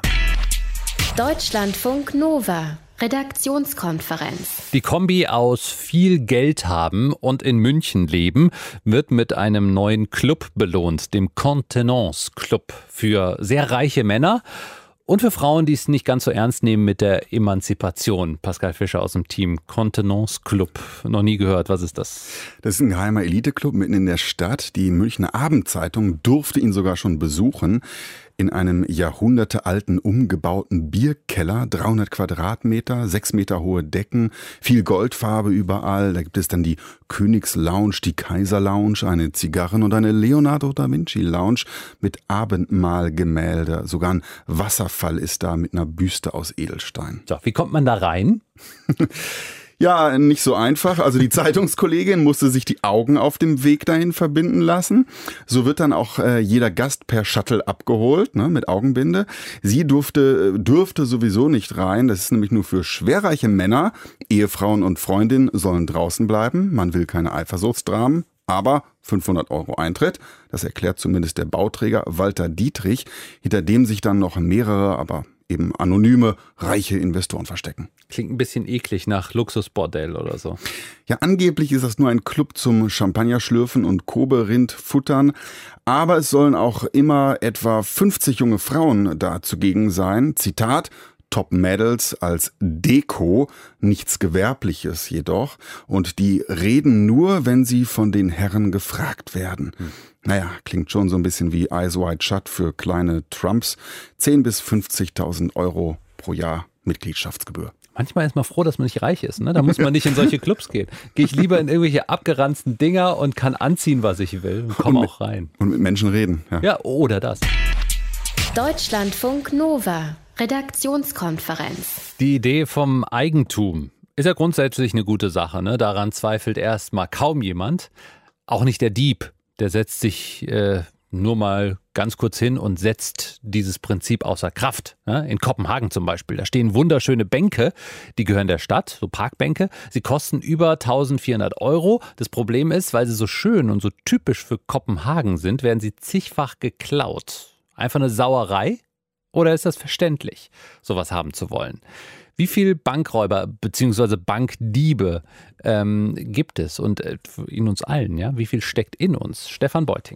Deutschlandfunk Nova. Redaktionskonferenz. Die Kombi aus viel Geld haben und in München leben wird mit einem neuen Club belohnt, dem Contenance Club, für sehr reiche Männer und für Frauen, die es nicht ganz so ernst nehmen mit der Emanzipation. Pascal Fischer aus dem Team Contenance Club. Noch nie gehört. Was ist das? Das ist ein geheimer Eliteclub mitten in der Stadt. Die Münchner Abendzeitung durfte ihn sogar schon besuchen. In einem jahrhundertealten umgebauten Bierkeller, dreihundert Quadratmeter, sechs Meter hohe Decken, viel Goldfarbe überall. Da gibt es dann die Königslounge, die Kaiserlounge, eine Zigarren- und eine Leonardo da Vinci Lounge mit Abendmahlgemälde. Sogar ein Wasserfall ist da mit einer Büste aus Edelstein. So, wie kommt man da rein? Ja, nicht so einfach. Also die Zeitungskollegin musste sich die Augen auf dem Weg dahin verbinden lassen. So wird dann auch äh, jeder Gast per Shuttle abgeholt, ne, mit Augenbinde. Sie durfte, dürfte sowieso nicht rein. Das ist nämlich nur für schwerreiche Männer. Ehefrauen und Freundinnen sollen draußen bleiben. Man will keine Eifersuchtsdramen. Aber fünfhundert Euro Eintritt, das erklärt zumindest der Bauträger Walter Dietrich, hinter dem sich dann noch mehrere, aber eben anonyme, reiche Investoren verstecken. Klingt ein bisschen eklig nach Luxusbordell oder so. Ja, angeblich ist das nur ein Club zum Champagnerschlürfen und Kobe-Rind futtern. Aber es sollen auch immer etwa fünfzig junge Frauen da zugegen sein. Zitat: Top-Medals als Deko, nichts Gewerbliches jedoch. Und die reden nur, wenn sie von den Herren gefragt werden. Hm. Naja, klingt schon so ein bisschen wie Eyes Wide Shut für kleine Trumps. zehntausend bis fünfzigtausend Euro pro Jahr Mitgliedschaftsgebühr. Manchmal ist man froh, dass man nicht reich ist. Ne? Da muss man nicht in solche Clubs gehen. Gehe ich lieber in irgendwelche abgeranzten Dinger und kann anziehen, was ich will. Und komme auch rein. Und mit Menschen reden. Ja, ja, oder das. Deutschlandfunk Nova. Redaktionskonferenz. Die Idee vom Eigentum ist ja grundsätzlich eine gute Sache. Ne? Daran zweifelt erstmal kaum jemand. Auch nicht der Dieb. Der setzt sich äh, nur mal ganz kurz hin und setzt dieses Prinzip außer Kraft. Ne? In Kopenhagen zum Beispiel. Da stehen wunderschöne Bänke, die gehören der Stadt, so Parkbänke. Sie kosten über eintausendvierhundert Euro. Das Problem ist, weil sie so schön und so typisch für Kopenhagen sind, werden sie zigfach geklaut. Einfach eine Sauerei? Oder ist das verständlich, sowas haben zu wollen? Wie viel Bankräuber bzw. Bankdiebe ähm, gibt es? Und äh, in uns allen, ja? Wie viel steckt in uns? Stefan Beuting.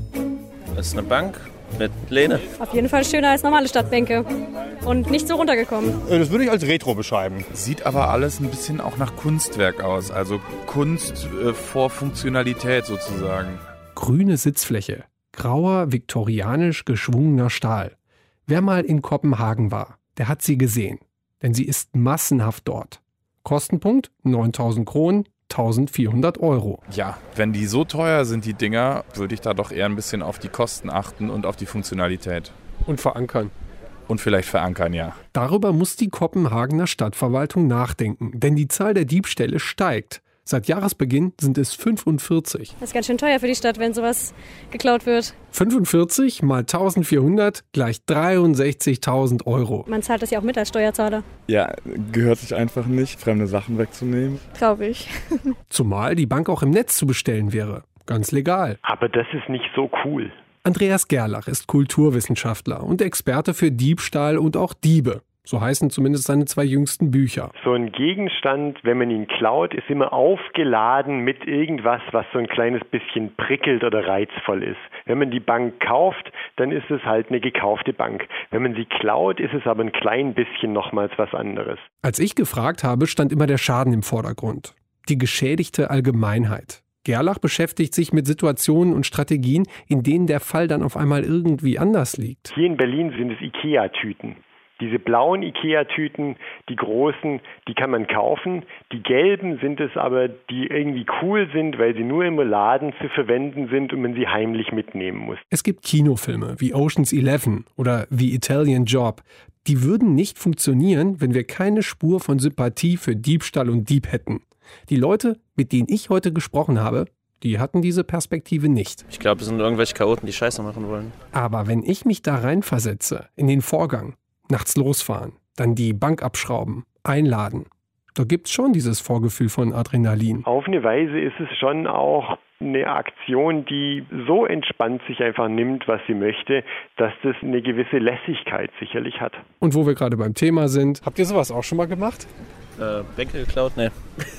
Das ist eine Bank mit Lehne. Auf jeden Fall schöner als normale Stadtbänke und nicht so runtergekommen. Das würde ich als Retro beschreiben. Sieht aber alles ein bisschen auch nach Kunstwerk aus. Also Kunst äh, vor Funktionalität sozusagen. Grüne Sitzfläche, grauer, viktorianisch geschwungener Stahl. Wer mal in Kopenhagen war, der hat sie gesehen. Denn sie ist massenhaft dort. Kostenpunkt neuntausend Kronen, eintausendvierhundert Euro. Ja, wenn die so teuer sind, die Dinger, würde ich da doch eher ein bisschen auf die Kosten achten und auf die Funktionalität. Und verankern. Und vielleicht verankern, ja. Darüber muss die Kopenhagener Stadtverwaltung nachdenken. Denn die Zahl der Diebstähle steigt. Seit Jahresbeginn sind es fünfundvierzig. Das ist ganz schön teuer für die Stadt, wenn sowas geklaut wird. fünfundvierzig mal eintausendvierhundert gleich dreiundsechzigtausend Euro. Man zahlt das ja auch mit als Steuerzahler. Ja, gehört sich einfach nicht, fremde Sachen wegzunehmen. Traurig. Zumal die Bank auch im Netz zu bestellen wäre. Ganz legal. Aber das ist nicht so cool. Andreas Gerlach ist Kulturwissenschaftler und Experte für Diebstahl und auch Diebe. So heißen zumindest seine zwei jüngsten Bücher. So ein Gegenstand, wenn man ihn klaut, ist immer aufgeladen mit irgendwas, was so ein kleines bisschen prickelt oder reizvoll ist. Wenn man die Bank kauft, dann ist es halt eine gekaufte Bank. Wenn man sie klaut, ist es aber ein klein bisschen nochmals was anderes. Als ich gefragt habe, stand immer der Schaden im Vordergrund. Die geschädigte Allgemeinheit. Gerlach beschäftigt sich mit Situationen und Strategien, in denen der Fall dann auf einmal irgendwie anders liegt. Hier in Berlin sind es Ikea-Tüten. Diese blauen Ikea-Tüten, die großen, die kann man kaufen. Die gelben sind es aber, die irgendwie cool sind, weil sie nur im Laden zu verwenden sind und man sie heimlich mitnehmen muss. Es gibt Kinofilme wie Ocean's Eleven oder The Italian Job. Die würden nicht funktionieren, wenn wir keine Spur von Sympathie für Diebstahl und Dieb hätten. Die Leute, mit denen ich heute gesprochen habe, die hatten diese Perspektive nicht. Ich glaube, es sind irgendwelche Chaoten, die Scheiße machen wollen. Aber wenn ich mich da reinversetze, in den Vorgang, nachts losfahren, dann die Bank abschrauben, einladen. Da gibt's schon dieses Vorgefühl von Adrenalin. Auf eine Weise ist es schon auch eine Aktion, die so entspannt sich einfach nimmt, was sie möchte, dass das eine gewisse Lässigkeit sicherlich hat. Und wo wir gerade beim Thema sind, habt ihr sowas auch schon mal gemacht? Äh, Bänke geklaut? Nee.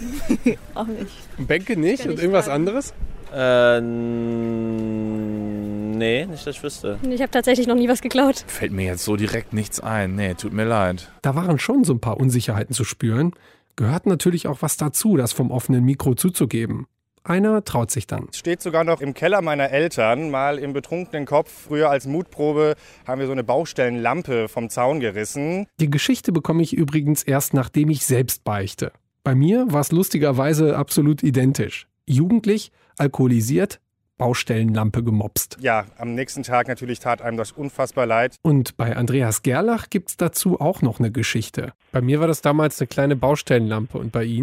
Auch nicht. Bänke nicht? Und irgendwas sagen. anderes? Äh, nee, nicht, dass ich wüsste. Ich habe tatsächlich noch nie was geklaut. Fällt mir jetzt so direkt nichts ein. Nee, tut mir leid. Da waren schon so ein paar Unsicherheiten zu spüren. Gehört natürlich auch was dazu, das vom offenen Mikro zuzugeben. Einer traut sich dann. Es steht sogar noch im Keller meiner Eltern, mal im betrunkenen Kopf. Früher als Mutprobe haben wir so eine Baustellenlampe vom Zaun gerissen. Die Geschichte bekomme ich übrigens erst, nachdem ich selbst beichte. Bei mir war es lustigerweise absolut identisch. Jugendlich, alkoholisiert, Baustellenlampe gemopst. Ja, am nächsten Tag natürlich tat einem das unfassbar leid. Und bei Andreas Gerlach gibt's dazu auch noch eine Geschichte. Bei mir war das damals eine kleine Baustellenlampe und bei Ihnen?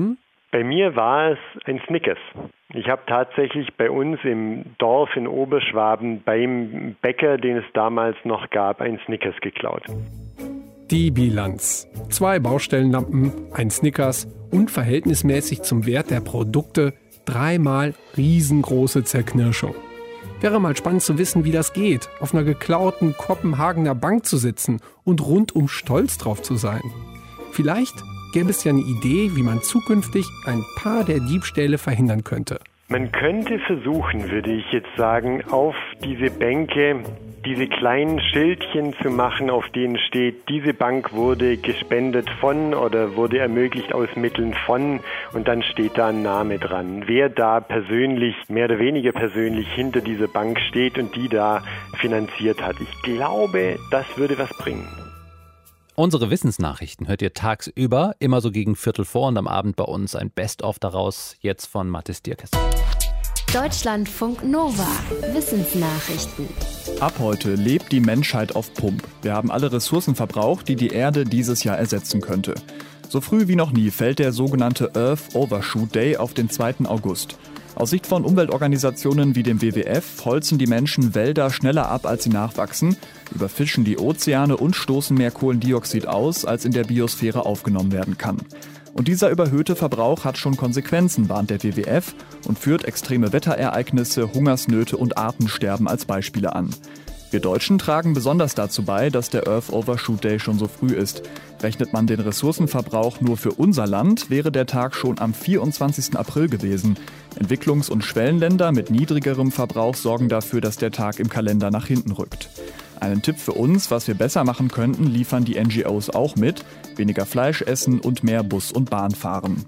Bei mir war es ein Snickers. Ich habe tatsächlich bei uns im Dorf in Oberschwaben beim Bäcker, den es damals noch gab, ein Snickers geklaut. Die Bilanz. Zwei Baustellenlampen, ein Snickers und verhältnismäßig zum Wert der Produkte dreimal riesengroße Zerknirschung. Wäre mal spannend zu wissen, wie das geht, auf einer geklauten Kopenhagener Bank zu sitzen und rundum stolz drauf zu sein. Vielleicht gäbe es ja eine Idee, wie man zukünftig ein paar der Diebstähle verhindern könnte. Man könnte versuchen, würde ich jetzt sagen, auf diese Bänke diese kleinen Schildchen zu machen, auf denen steht, diese Bank wurde gespendet von oder wurde ermöglicht aus Mitteln von, und dann steht da ein Name dran. Wer da persönlich, mehr oder weniger persönlich hinter dieser Bank steht und die da finanziert hat. Ich glaube, das würde was bringen. Unsere Wissensnachrichten hört ihr tagsüber, immer so gegen Viertel vor, und am Abend bei uns ein Best-of daraus, jetzt von Mathis Dierkes. Deutschlandfunk Nova. Wissensnachrichten. Ab heute lebt die Menschheit auf Pump. Wir haben alle Ressourcen verbraucht, die die Erde dieses Jahr ersetzen könnte. So früh wie noch nie fällt der sogenannte Earth Overshoot Day auf den zweiten August. Aus Sicht von Umweltorganisationen wie dem W W F holzen die Menschen Wälder schneller ab, als sie nachwachsen, überfischen die Ozeane und stoßen mehr Kohlendioxid aus, als in der Biosphäre aufgenommen werden kann. Und dieser überhöhte Verbrauch hat schon Konsequenzen, warnt der W W F und führt extreme Wetterereignisse, Hungersnöte und Artensterben als Beispiele an. Wir Deutschen tragen besonders dazu bei, dass der Earth Overshoot Day schon so früh ist. Rechnet man den Ressourcenverbrauch nur für unser Land, wäre der Tag schon am vierundzwanzigsten April gewesen. Entwicklungs- und Schwellenländer mit niedrigerem Verbrauch sorgen dafür, dass der Tag im Kalender nach hinten rückt. Einen Tipp für uns, was wir besser machen könnten, liefern die N G Os auch mit. Weniger Fleisch essen und mehr Bus und Bahn fahren.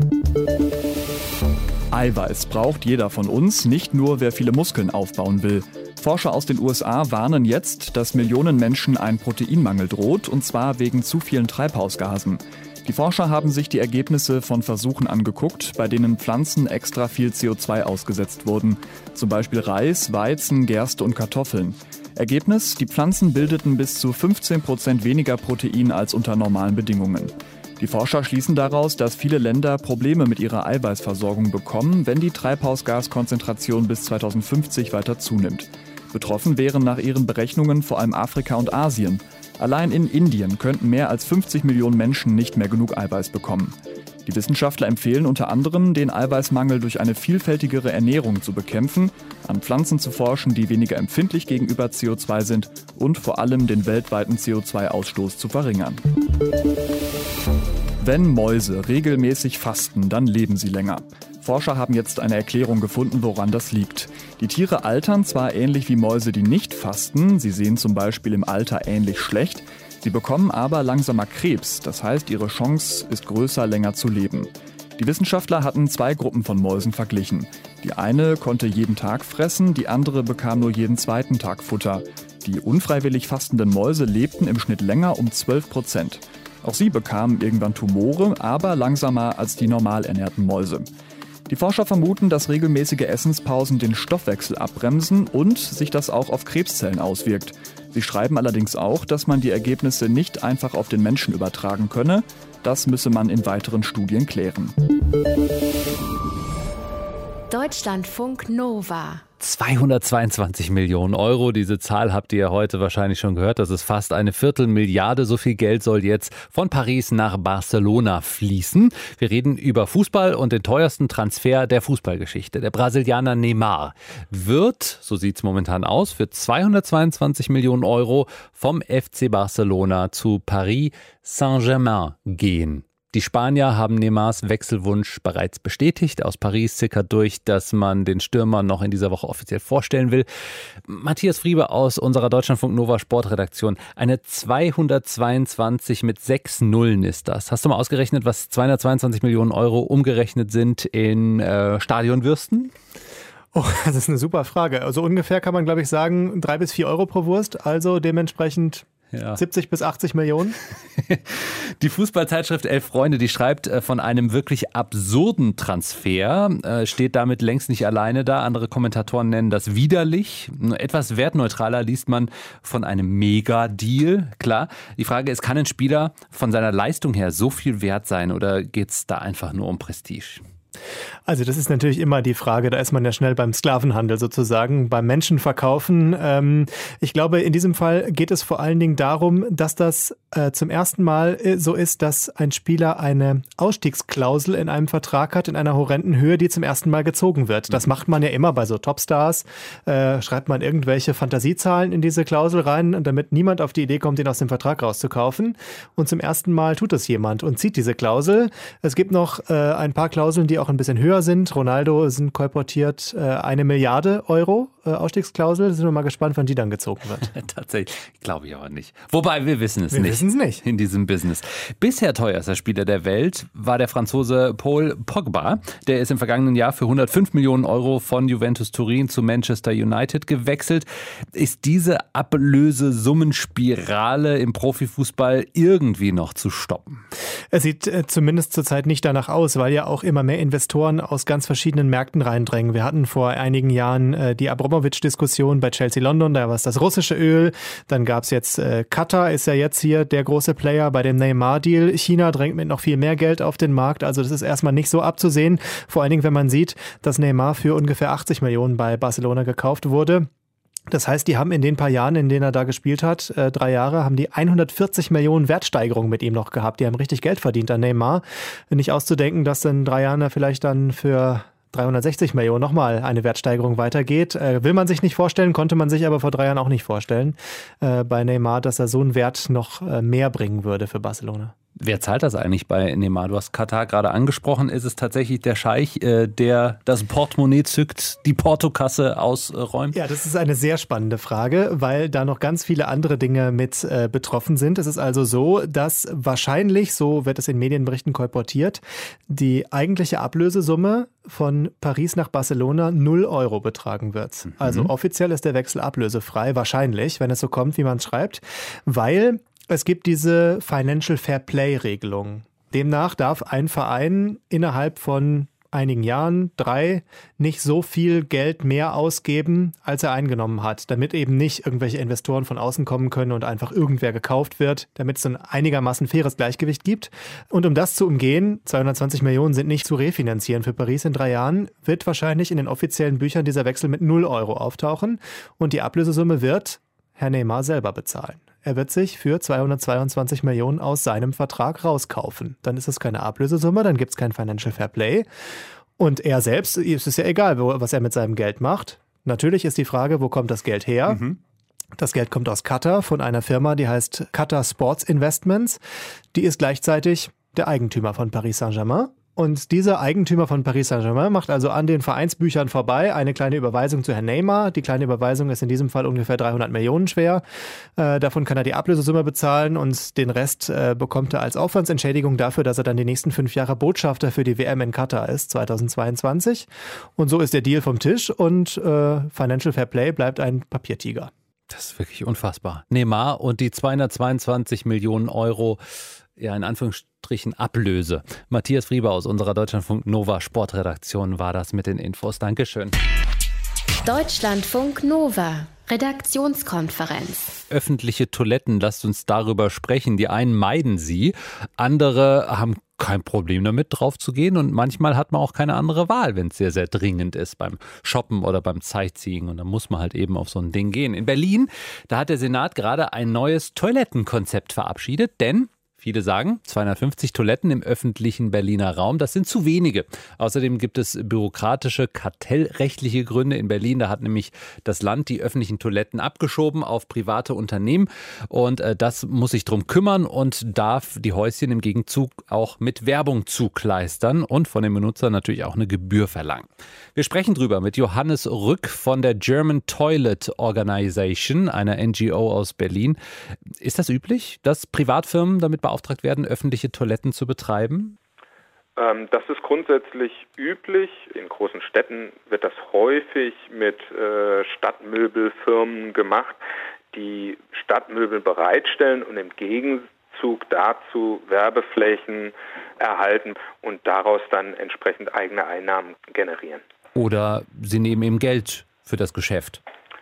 Eiweiß braucht jeder von uns, nicht nur wer viele Muskeln aufbauen will. Forscher aus den U S A warnen jetzt, dass Millionen Menschen ein Proteinmangel droht, und zwar wegen zu vielen Treibhausgasen. Die Forscher haben sich die Ergebnisse von Versuchen angeguckt, bei denen Pflanzen extra viel C O zwei ausgesetzt wurden. Zum Beispiel Reis, Weizen, Gerste und Kartoffeln. Ergebnis: Die Pflanzen bildeten bis zu fünfzehn Prozent weniger Protein als unter normalen Bedingungen. Die Forscher schließen daraus, dass viele Länder Probleme mit ihrer Eiweißversorgung bekommen, wenn die Treibhausgaskonzentration bis zweitausendfünfzig weiter zunimmt. Betroffen wären nach ihren Berechnungen vor allem Afrika und Asien. Allein in Indien könnten mehr als fünfzig Millionen Menschen nicht mehr genug Eiweiß bekommen. Die Wissenschaftler empfehlen unter anderem, den Eiweißmangel durch eine vielfältigere Ernährung zu bekämpfen, an Pflanzen zu forschen, die weniger empfindlich gegenüber C O zwei sind, und vor allem den weltweiten C O zwei Ausstoß zu verringern. Wenn Mäuse regelmäßig fasten, dann leben sie länger. Forscher haben jetzt eine Erklärung gefunden, woran das liegt. Die Tiere altern zwar ähnlich wie Mäuse, die nicht fasten, sie sehen zum Beispiel im Alter ähnlich schlecht, sie bekommen aber langsamer Krebs, das heißt, ihre Chance ist größer, länger zu leben. Die Wissenschaftler hatten zwei Gruppen von Mäusen verglichen. Die eine konnte jeden Tag fressen, die andere bekam nur jeden zweiten Tag Futter. Die unfreiwillig fastenden Mäuse lebten im Schnitt länger um zwölf Prozent. Auch sie bekamen irgendwann Tumore, aber langsamer als die normal ernährten Mäuse. Die Forscher vermuten, dass regelmäßige Essenspausen den Stoffwechsel abbremsen und sich das auch auf Krebszellen auswirkt. Sie schreiben allerdings auch, dass man die Ergebnisse nicht einfach auf den Menschen übertragen könne. Das müsse man in weiteren Studien klären. Deutschlandfunk Nova. zweihundertzweiundzwanzig Millionen Euro, diese Zahl habt ihr heute wahrscheinlich schon gehört, das ist fast eine Viertelmilliarde. So viel Geld soll jetzt von Paris nach Barcelona fließen. Wir reden über Fußball und den teuersten Transfer der Fußballgeschichte. Der Brasilianer Neymar wird, so sieht es momentan aus, für zweihundertzweiundzwanzig Millionen Euro vom F C Barcelona zu Paris Saint-Germain gehen. Die Spanier haben Neymars Wechselwunsch bereits bestätigt. Aus Paris sickert durch, dass man den Stürmer noch in dieser Woche offiziell vorstellen will. Matthias Friebe aus unserer Deutschlandfunk Nova Sportredaktion. Eine zweihundertzweiundzwanzig mit sechs Nullen ist das. Hast du mal ausgerechnet, was zweihundertzweiundzwanzig Millionen Euro umgerechnet sind in äh, Stadionwürsten? Oh, das ist eine super Frage. Also ungefähr kann man, glaube ich, sagen, drei bis vier Euro pro Wurst. Also dementsprechend ja. siebzig bis achtzig Millionen. Die Fußballzeitschrift Elf Freunde, die schreibt von einem wirklich absurden Transfer, steht damit längst nicht alleine da. Andere Kommentatoren nennen das widerlich. Etwas wertneutraler liest man von einem Mega-Deal. Klar, die Frage ist, kann ein Spieler von seiner Leistung her so viel wert sein oder geht es da einfach nur um Prestige? Also das ist natürlich immer die Frage, da ist man ja schnell beim Sklavenhandel sozusagen, beim Menschenverkaufen. Ähm, ich glaube, in diesem Fall geht es vor allen Dingen darum, dass das äh, zum ersten Mal so ist, dass ein Spieler eine Ausstiegsklausel in einem Vertrag hat, in einer horrenden Höhe, die zum ersten Mal gezogen wird. Das macht man ja immer bei so Topstars, äh, schreibt man irgendwelche Fantasiezahlen in diese Klausel rein, damit niemand auf die Idee kommt, den aus dem Vertrag rauszukaufen. Und zum ersten Mal tut es jemand und zieht diese Klausel. Es gibt noch äh, ein paar Klauseln, die auch ein bisschen höher sind. Ronaldo sind kolportiert äh, eine Milliarde Euro äh, Ausstiegsklausel. Sind wir mal gespannt, wann die dann gezogen wird. Tatsächlich, glaube ich aber nicht. Wobei, wir wissen es wir nicht. Wir wissen es nicht. In diesem Business. Bisher teuerster Spieler der Welt war der Franzose Paul Pogba. Der ist im vergangenen Jahr für hundertfünf Millionen Euro von Juventus Turin zu Manchester United gewechselt. Ist diese Ablösesummenspirale im Profifußball irgendwie noch zu stoppen? Es sieht äh, zumindest zurzeit nicht danach aus, weil ja auch immer mehr Investoren aus ganz verschiedenen Märkten reindrängen. Wir hatten vor einigen Jahren äh, die Abramovich-Diskussion bei Chelsea London, da war es das russische Öl. Dann gab es jetzt äh, Katar, ist ja jetzt hier der große Player bei dem Neymar-Deal. China drängt mit noch viel mehr Geld auf den Markt. Also das ist erstmal nicht so abzusehen. Vor allen Dingen, wenn man sieht, dass Neymar für ungefähr achtzig Millionen bei Barcelona gekauft wurde. Das heißt, die haben in den paar Jahren, in denen er da gespielt hat, äh, drei Jahre, haben die hundertvierzig Millionen Wertsteigerung mit ihm noch gehabt. Die haben richtig Geld verdient an Neymar. Nicht auszudenken, dass in drei Jahren er vielleicht dann für dreihundertsechzig Millionen nochmal eine Wertsteigerung weitergeht. Äh, will man sich nicht vorstellen, konnte man sich aber vor drei Jahren auch nicht vorstellen äh, bei Neymar, dass er so einen Wert noch äh, mehr bringen würde für Barcelona. Wer zahlt das eigentlich bei Neymar? Du hast Katar gerade angesprochen. Ist es tatsächlich der Scheich, der das Portemonnaie zückt, die Portokasse ausräumt? Ja, das ist eine sehr spannende Frage, weil da noch ganz viele andere Dinge mit äh, betroffen sind. Es ist also so, dass wahrscheinlich, so wird es in Medienberichten kolportiert, die eigentliche Ablösesumme von Paris nach Barcelona null Euro betragen wird. Mhm. Also offiziell ist der Wechsel ablösefrei, wahrscheinlich, wenn es so kommt, wie man es schreibt, weil es gibt diese Financial Fair Play-Regelung. Demnach darf ein Verein innerhalb von einigen Jahren, drei, nicht so viel Geld mehr ausgeben, als er eingenommen hat, damit eben nicht irgendwelche Investoren von außen kommen können und einfach irgendwer gekauft wird, damit es ein einigermaßen faires Gleichgewicht gibt. Und um das zu umgehen, zweihundertzwanzig Millionen sind nicht zu refinanzieren für Paris in drei Jahren, wird wahrscheinlich in den offiziellen Büchern dieser Wechsel mit null Euro auftauchen und die Ablösesumme wird Herr Neymar selber bezahlen. Er wird sich für zweihundertzweiundzwanzig Millionen aus seinem Vertrag rauskaufen. Dann ist es keine Ablösesumme, dann gibt es kein Financial Fair Play. Und er selbst, ist es ja egal, was er mit seinem Geld macht. Natürlich ist die Frage, wo kommt das Geld her? Mhm. Das Geld kommt aus Katar von einer Firma, die heißt Qatar Sports Investments. Die ist gleichzeitig der Eigentümer von Paris Saint-Germain. Und dieser Eigentümer von Paris Saint-Germain macht also an den Vereinsbüchern vorbei eine kleine Überweisung zu Herrn Neymar. Die kleine Überweisung ist in diesem Fall ungefähr dreihundert Millionen schwer. Äh, davon kann er die Ablösesumme bezahlen und den Rest äh, bekommt er als Aufwandsentschädigung dafür, dass er dann die nächsten fünf Jahre Botschafter für die W M in Katar ist, zweitausendzweiundzwanzig. Und so ist der Deal vom Tisch und äh, Financial Fair Play bleibt ein Papiertiger. Das ist wirklich unfassbar. Neymar und die zweihundertzweiundzwanzig Millionen Euro, ja, in Anführungsstrichen Ablöse. Matthias Frieber aus unserer Deutschlandfunk Nova Sportredaktion war das mit den Infos. Dankeschön. Deutschlandfunk Nova Redaktionskonferenz. Öffentliche Toiletten, lasst uns darüber sprechen. Die einen meiden sie, andere haben kein Problem damit, drauf zu gehen. Und manchmal hat man auch keine andere Wahl, wenn es sehr, sehr dringend ist beim Shoppen oder beim Sightseeing. Und dann muss man halt eben auf so ein Ding gehen. In Berlin, da hat der Senat gerade ein neues Toilettenkonzept verabschiedet, denn viele sagen, zweihundertfünfzig Toiletten im öffentlichen Berliner Raum, das sind zu wenige. Außerdem gibt es bürokratische, kartellrechtliche Gründe in Berlin. Da hat nämlich das Land die öffentlichen Toiletten abgeschoben auf private Unternehmen. Und äh, das muss sich drum kümmern und darf die Häuschen im Gegenzug auch mit Werbung zukleistern und von den Benutzern natürlich auch eine Gebühr verlangen. Wir sprechen drüber mit Johannes Rück von der German Toilet Organization, einer N G O aus Berlin. Ist das üblich, dass Privatfirmen damit beauftragt werden, öffentliche Toiletten zu betreiben? Ähm, das ist grundsätzlich üblich. In großen Städten wird das häufig mit äh, Stadtmöbelfirmen gemacht, die Stadtmöbel bereitstellen und im Gegenzug dazu Werbeflächen erhalten und daraus dann entsprechend eigene Einnahmen generieren. Oder sie nehmen eben Geld für das Geschäft.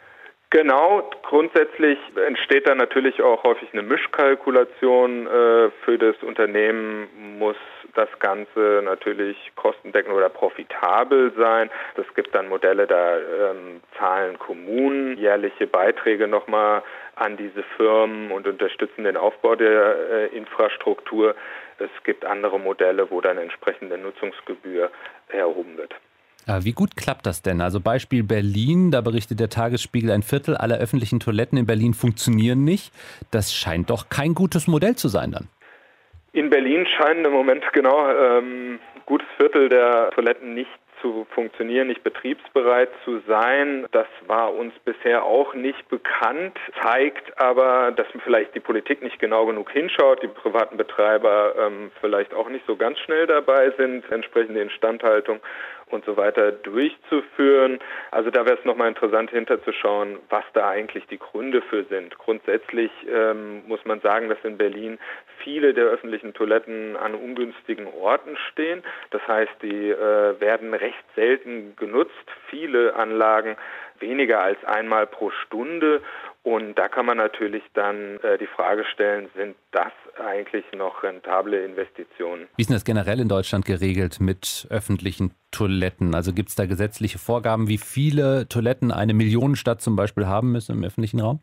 Genau, grundsätzlich entsteht da natürlich auch häufig eine Mischkalkulation. Äh, für das Unternehmen muss das Ganze natürlich kostendeckend oder profitabel sein. Es gibt dann Modelle, da ähm, zahlen Kommunen jährliche Beiträge nochmal an diese Firmen und unterstützen den Aufbau der äh, Infrastruktur. Es gibt andere Modelle, wo dann entsprechende Nutzungsgebühr erhoben wird. Wie gut klappt das denn? Also Beispiel Berlin, da berichtet der Tagesspiegel, ein Viertel aller öffentlichen Toiletten in Berlin funktionieren nicht. Das scheint doch kein gutes Modell zu sein dann. In Berlin scheinen im Moment genau ähm, gutes Viertel der Toiletten nicht zu funktionieren, nicht betriebsbereit zu sein. Das war uns bisher auch nicht bekannt, zeigt aber, dass vielleicht die Politik nicht genau genug hinschaut, die privaten Betreiber ähm, vielleicht auch nicht so ganz schnell dabei sind, entsprechende Instandhaltung und so weiter durchzuführen. Also da wäre es nochmal interessant hinterzuschauen, was da eigentlich die Gründe für sind. Grundsätzlich ähm, muss man sagen, dass in Berlin viele der öffentlichen Toiletten an ungünstigen Orten stehen. Das heißt, die äh, werden recht selten genutzt. Viele Anlagen weniger als einmal pro Stunde. Und da kann man natürlich dann äh, die Frage stellen, sind das eigentlich noch rentable Investitionen? Wie ist denn das generell in Deutschland geregelt mit öffentlichen Toiletten? Also gibt es da gesetzliche Vorgaben, wie viele Toiletten eine Millionenstadt zum Beispiel haben müssen im öffentlichen Raum?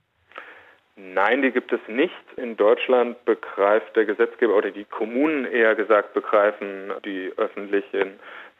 Nein, die gibt es nicht. In Deutschland begreift der Gesetzgeber oder die Kommunen eher gesagt begreifen die öffentlichen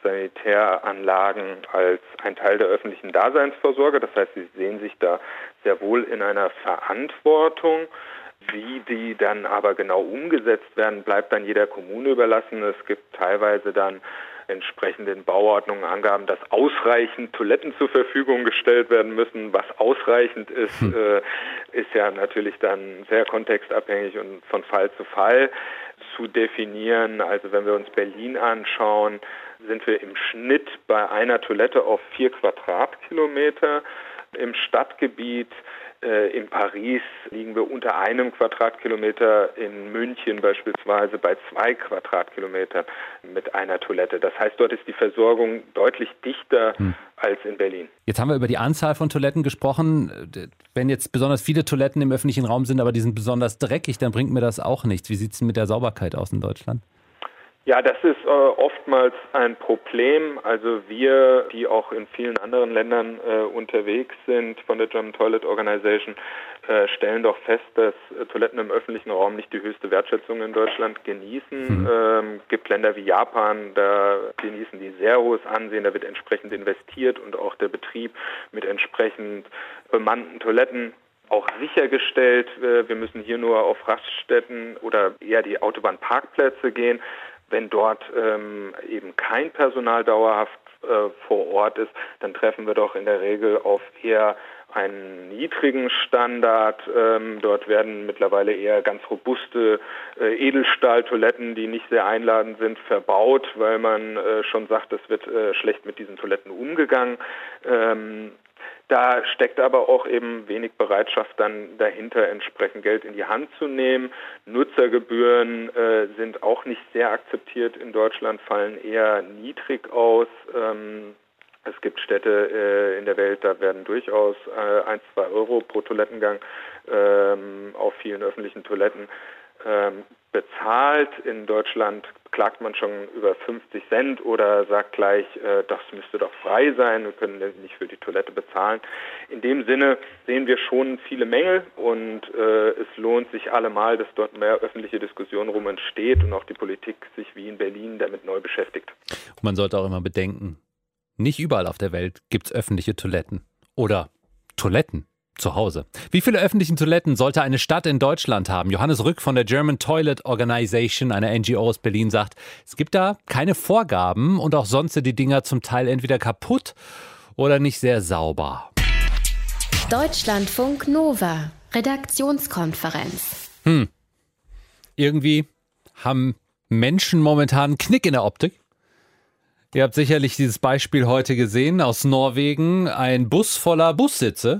Sanitäranlagen als ein Teil der öffentlichen Daseinsvorsorge. Das heißt, sie sehen sich da sehr wohl in einer Verantwortung. Wie die dann aber genau umgesetzt werden, bleibt dann jeder Kommune überlassen. Es gibt teilweise dann entsprechend in Bauordnungen Angaben, dass ausreichend Toiletten zur Verfügung gestellt werden müssen. Was ausreichend ist, hm. äh, ist ja natürlich dann sehr kontextabhängig und von Fall zu Fall zu definieren. Also wenn wir uns Berlin anschauen, sind wir im Schnitt bei einer Toilette auf vier Quadratkilometer. Im Stadtgebiet äh, in Paris liegen wir unter einem Quadratkilometer, in München beispielsweise bei zwei Quadratkilometern mit einer Toilette. Das heißt, dort ist die Versorgung deutlich dichter hm. als in Berlin. Jetzt haben wir über die Anzahl von Toiletten gesprochen. Wenn jetzt besonders viele Toiletten im öffentlichen Raum sind, aber die sind besonders dreckig, dann bringt mir das auch nichts. Wie sieht es denn mit der Sauberkeit aus in Deutschland? Ja, das ist äh, oftmals ein Problem. Also wir, die auch in vielen anderen Ländern äh, unterwegs sind von der German Toilet Organization, äh, stellen doch fest, dass äh, Toiletten im öffentlichen Raum nicht die höchste Wertschätzung in Deutschland genießen. Mhm. Ähm, gibt Länder wie Japan, da genießen die sehr hohes Ansehen, da wird entsprechend investiert und auch der Betrieb mit entsprechend bemannten Toiletten auch sichergestellt. Wir müssen hier nur auf Raststätten oder eher die Autobahnparkplätze gehen. Wenn dort ähm, eben kein Personal dauerhaft äh, vor Ort ist, dann treffen wir doch in der Regel auf eher einen niedrigen Standard. Ähm, dort werden mittlerweile eher ganz robuste äh, Edelstahltoiletten, die nicht sehr einladend sind, verbaut, weil man äh, schon sagt, es wird äh, schlecht mit diesen Toiletten umgegangen. Ähm, Da steckt aber auch eben wenig Bereitschaft dann dahinter, entsprechend Geld in die Hand zu nehmen. Nutzergebühren äh, sind auch nicht sehr akzeptiert in Deutschland, fallen eher niedrig aus. Ähm, es gibt Städte äh, in der Welt, da werden durchaus äh, ein, zwei Euro pro Toilettengang ähm, auf vielen öffentlichen Toiletten ähm, bezahlt. In Deutschland klagt man schon über fünfzig Cent oder sagt gleich, äh, das müsste doch frei sein, wir können nicht für die Toilette bezahlen. In dem Sinne sehen wir schon viele Mängel und äh, es lohnt sich allemal, dass dort mehr öffentliche Diskussion rum entsteht und auch die Politik sich wie in Berlin damit neu beschäftigt. Man sollte auch immer bedenken, nicht überall auf der Welt gibt es öffentliche Toiletten oder Toiletten. Zu Hause. Wie viele öffentliche Toiletten sollte eine Stadt in Deutschland haben? Johannes Rück von der German Toilet Organization, einer N G O aus Berlin, sagt, es gibt da keine Vorgaben und auch sonst sind die Dinger zum Teil entweder kaputt oder nicht sehr sauber. Deutschlandfunk Nova, Redaktionskonferenz. Hm. Irgendwie haben Menschen momentan einen Knick in der Optik. Ihr habt sicherlich dieses Beispiel heute gesehen aus Norwegen, ein Bus voller Bussitze.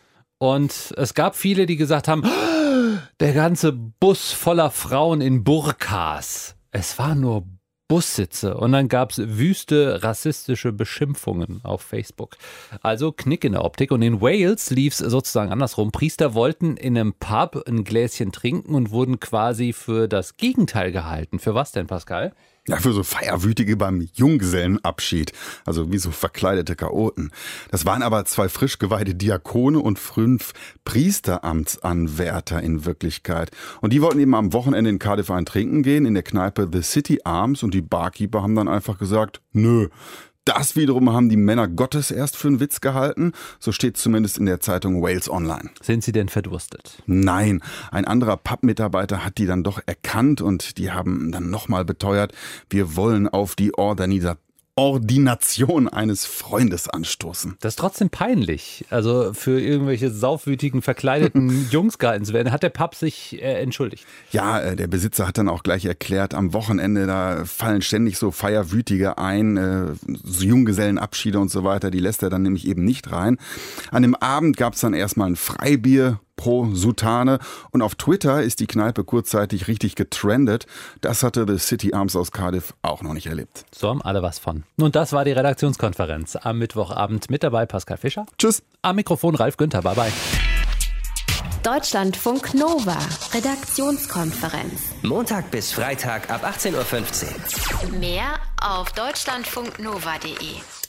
Und es gab viele, die gesagt haben, der ganze Bus voller Frauen in Burkas. Es waren nur Bussitze und dann gab es wüste rassistische Beschimpfungen auf Facebook. Also Knick in der Optik. Und in Wales lief es sozusagen andersrum. Priester wollten in einem Pub ein Gläschen trinken und wurden quasi für das Gegenteil gehalten. Für was denn, Pascal? Ja, für so Feierwütige beim Junggesellenabschied, also wie so verkleidete Chaoten. Das waren aber zwei frisch geweihte Diakone und fünf Priesteramtsanwärter in Wirklichkeit. Und die wollten eben am Wochenende in Cardiff ein Trinken gehen, in der Kneipe The City Arms, und die Barkeeper haben dann einfach gesagt, nö. Das wiederum haben die Männer Gottes erst für einen Witz gehalten. So steht zumindest in der Zeitung Wales Online. Sind sie denn verdurstet? Nein, ein anderer Pub-Mitarbeiter hat die dann doch erkannt und die haben dann nochmal beteuert, wir wollen auf die Organisa- Ordination eines Freundes anstoßen. Das ist trotzdem peinlich. Also für irgendwelche saufwütigen, verkleideten Jungs gehalten zu werden, hat der Pub sich äh, entschuldigt. Ja, der Besitzer hat dann auch gleich erklärt, am Wochenende, da fallen ständig so Feierwütige ein, äh, so Junggesellenabschiede und so weiter, die lässt er dann nämlich eben nicht rein. An dem Abend gab es dann erstmal ein Freibier pro Soutane und auf Twitter ist die Kneipe kurzzeitig richtig getrendet. Das hatte The City Arms aus Cardiff auch noch nicht erlebt. So haben alle was von. Und das war die Redaktionskonferenz am Mittwochabend. Mit dabei Pascal Fischer. Tschüss. Am Mikrofon Ralf Günther. Bye bye. Deutschlandfunk Nova, Redaktionskonferenz. Montag bis Freitag ab achtzehn Uhr fünfzehn. Mehr auf deutschlandfunknova punkt de.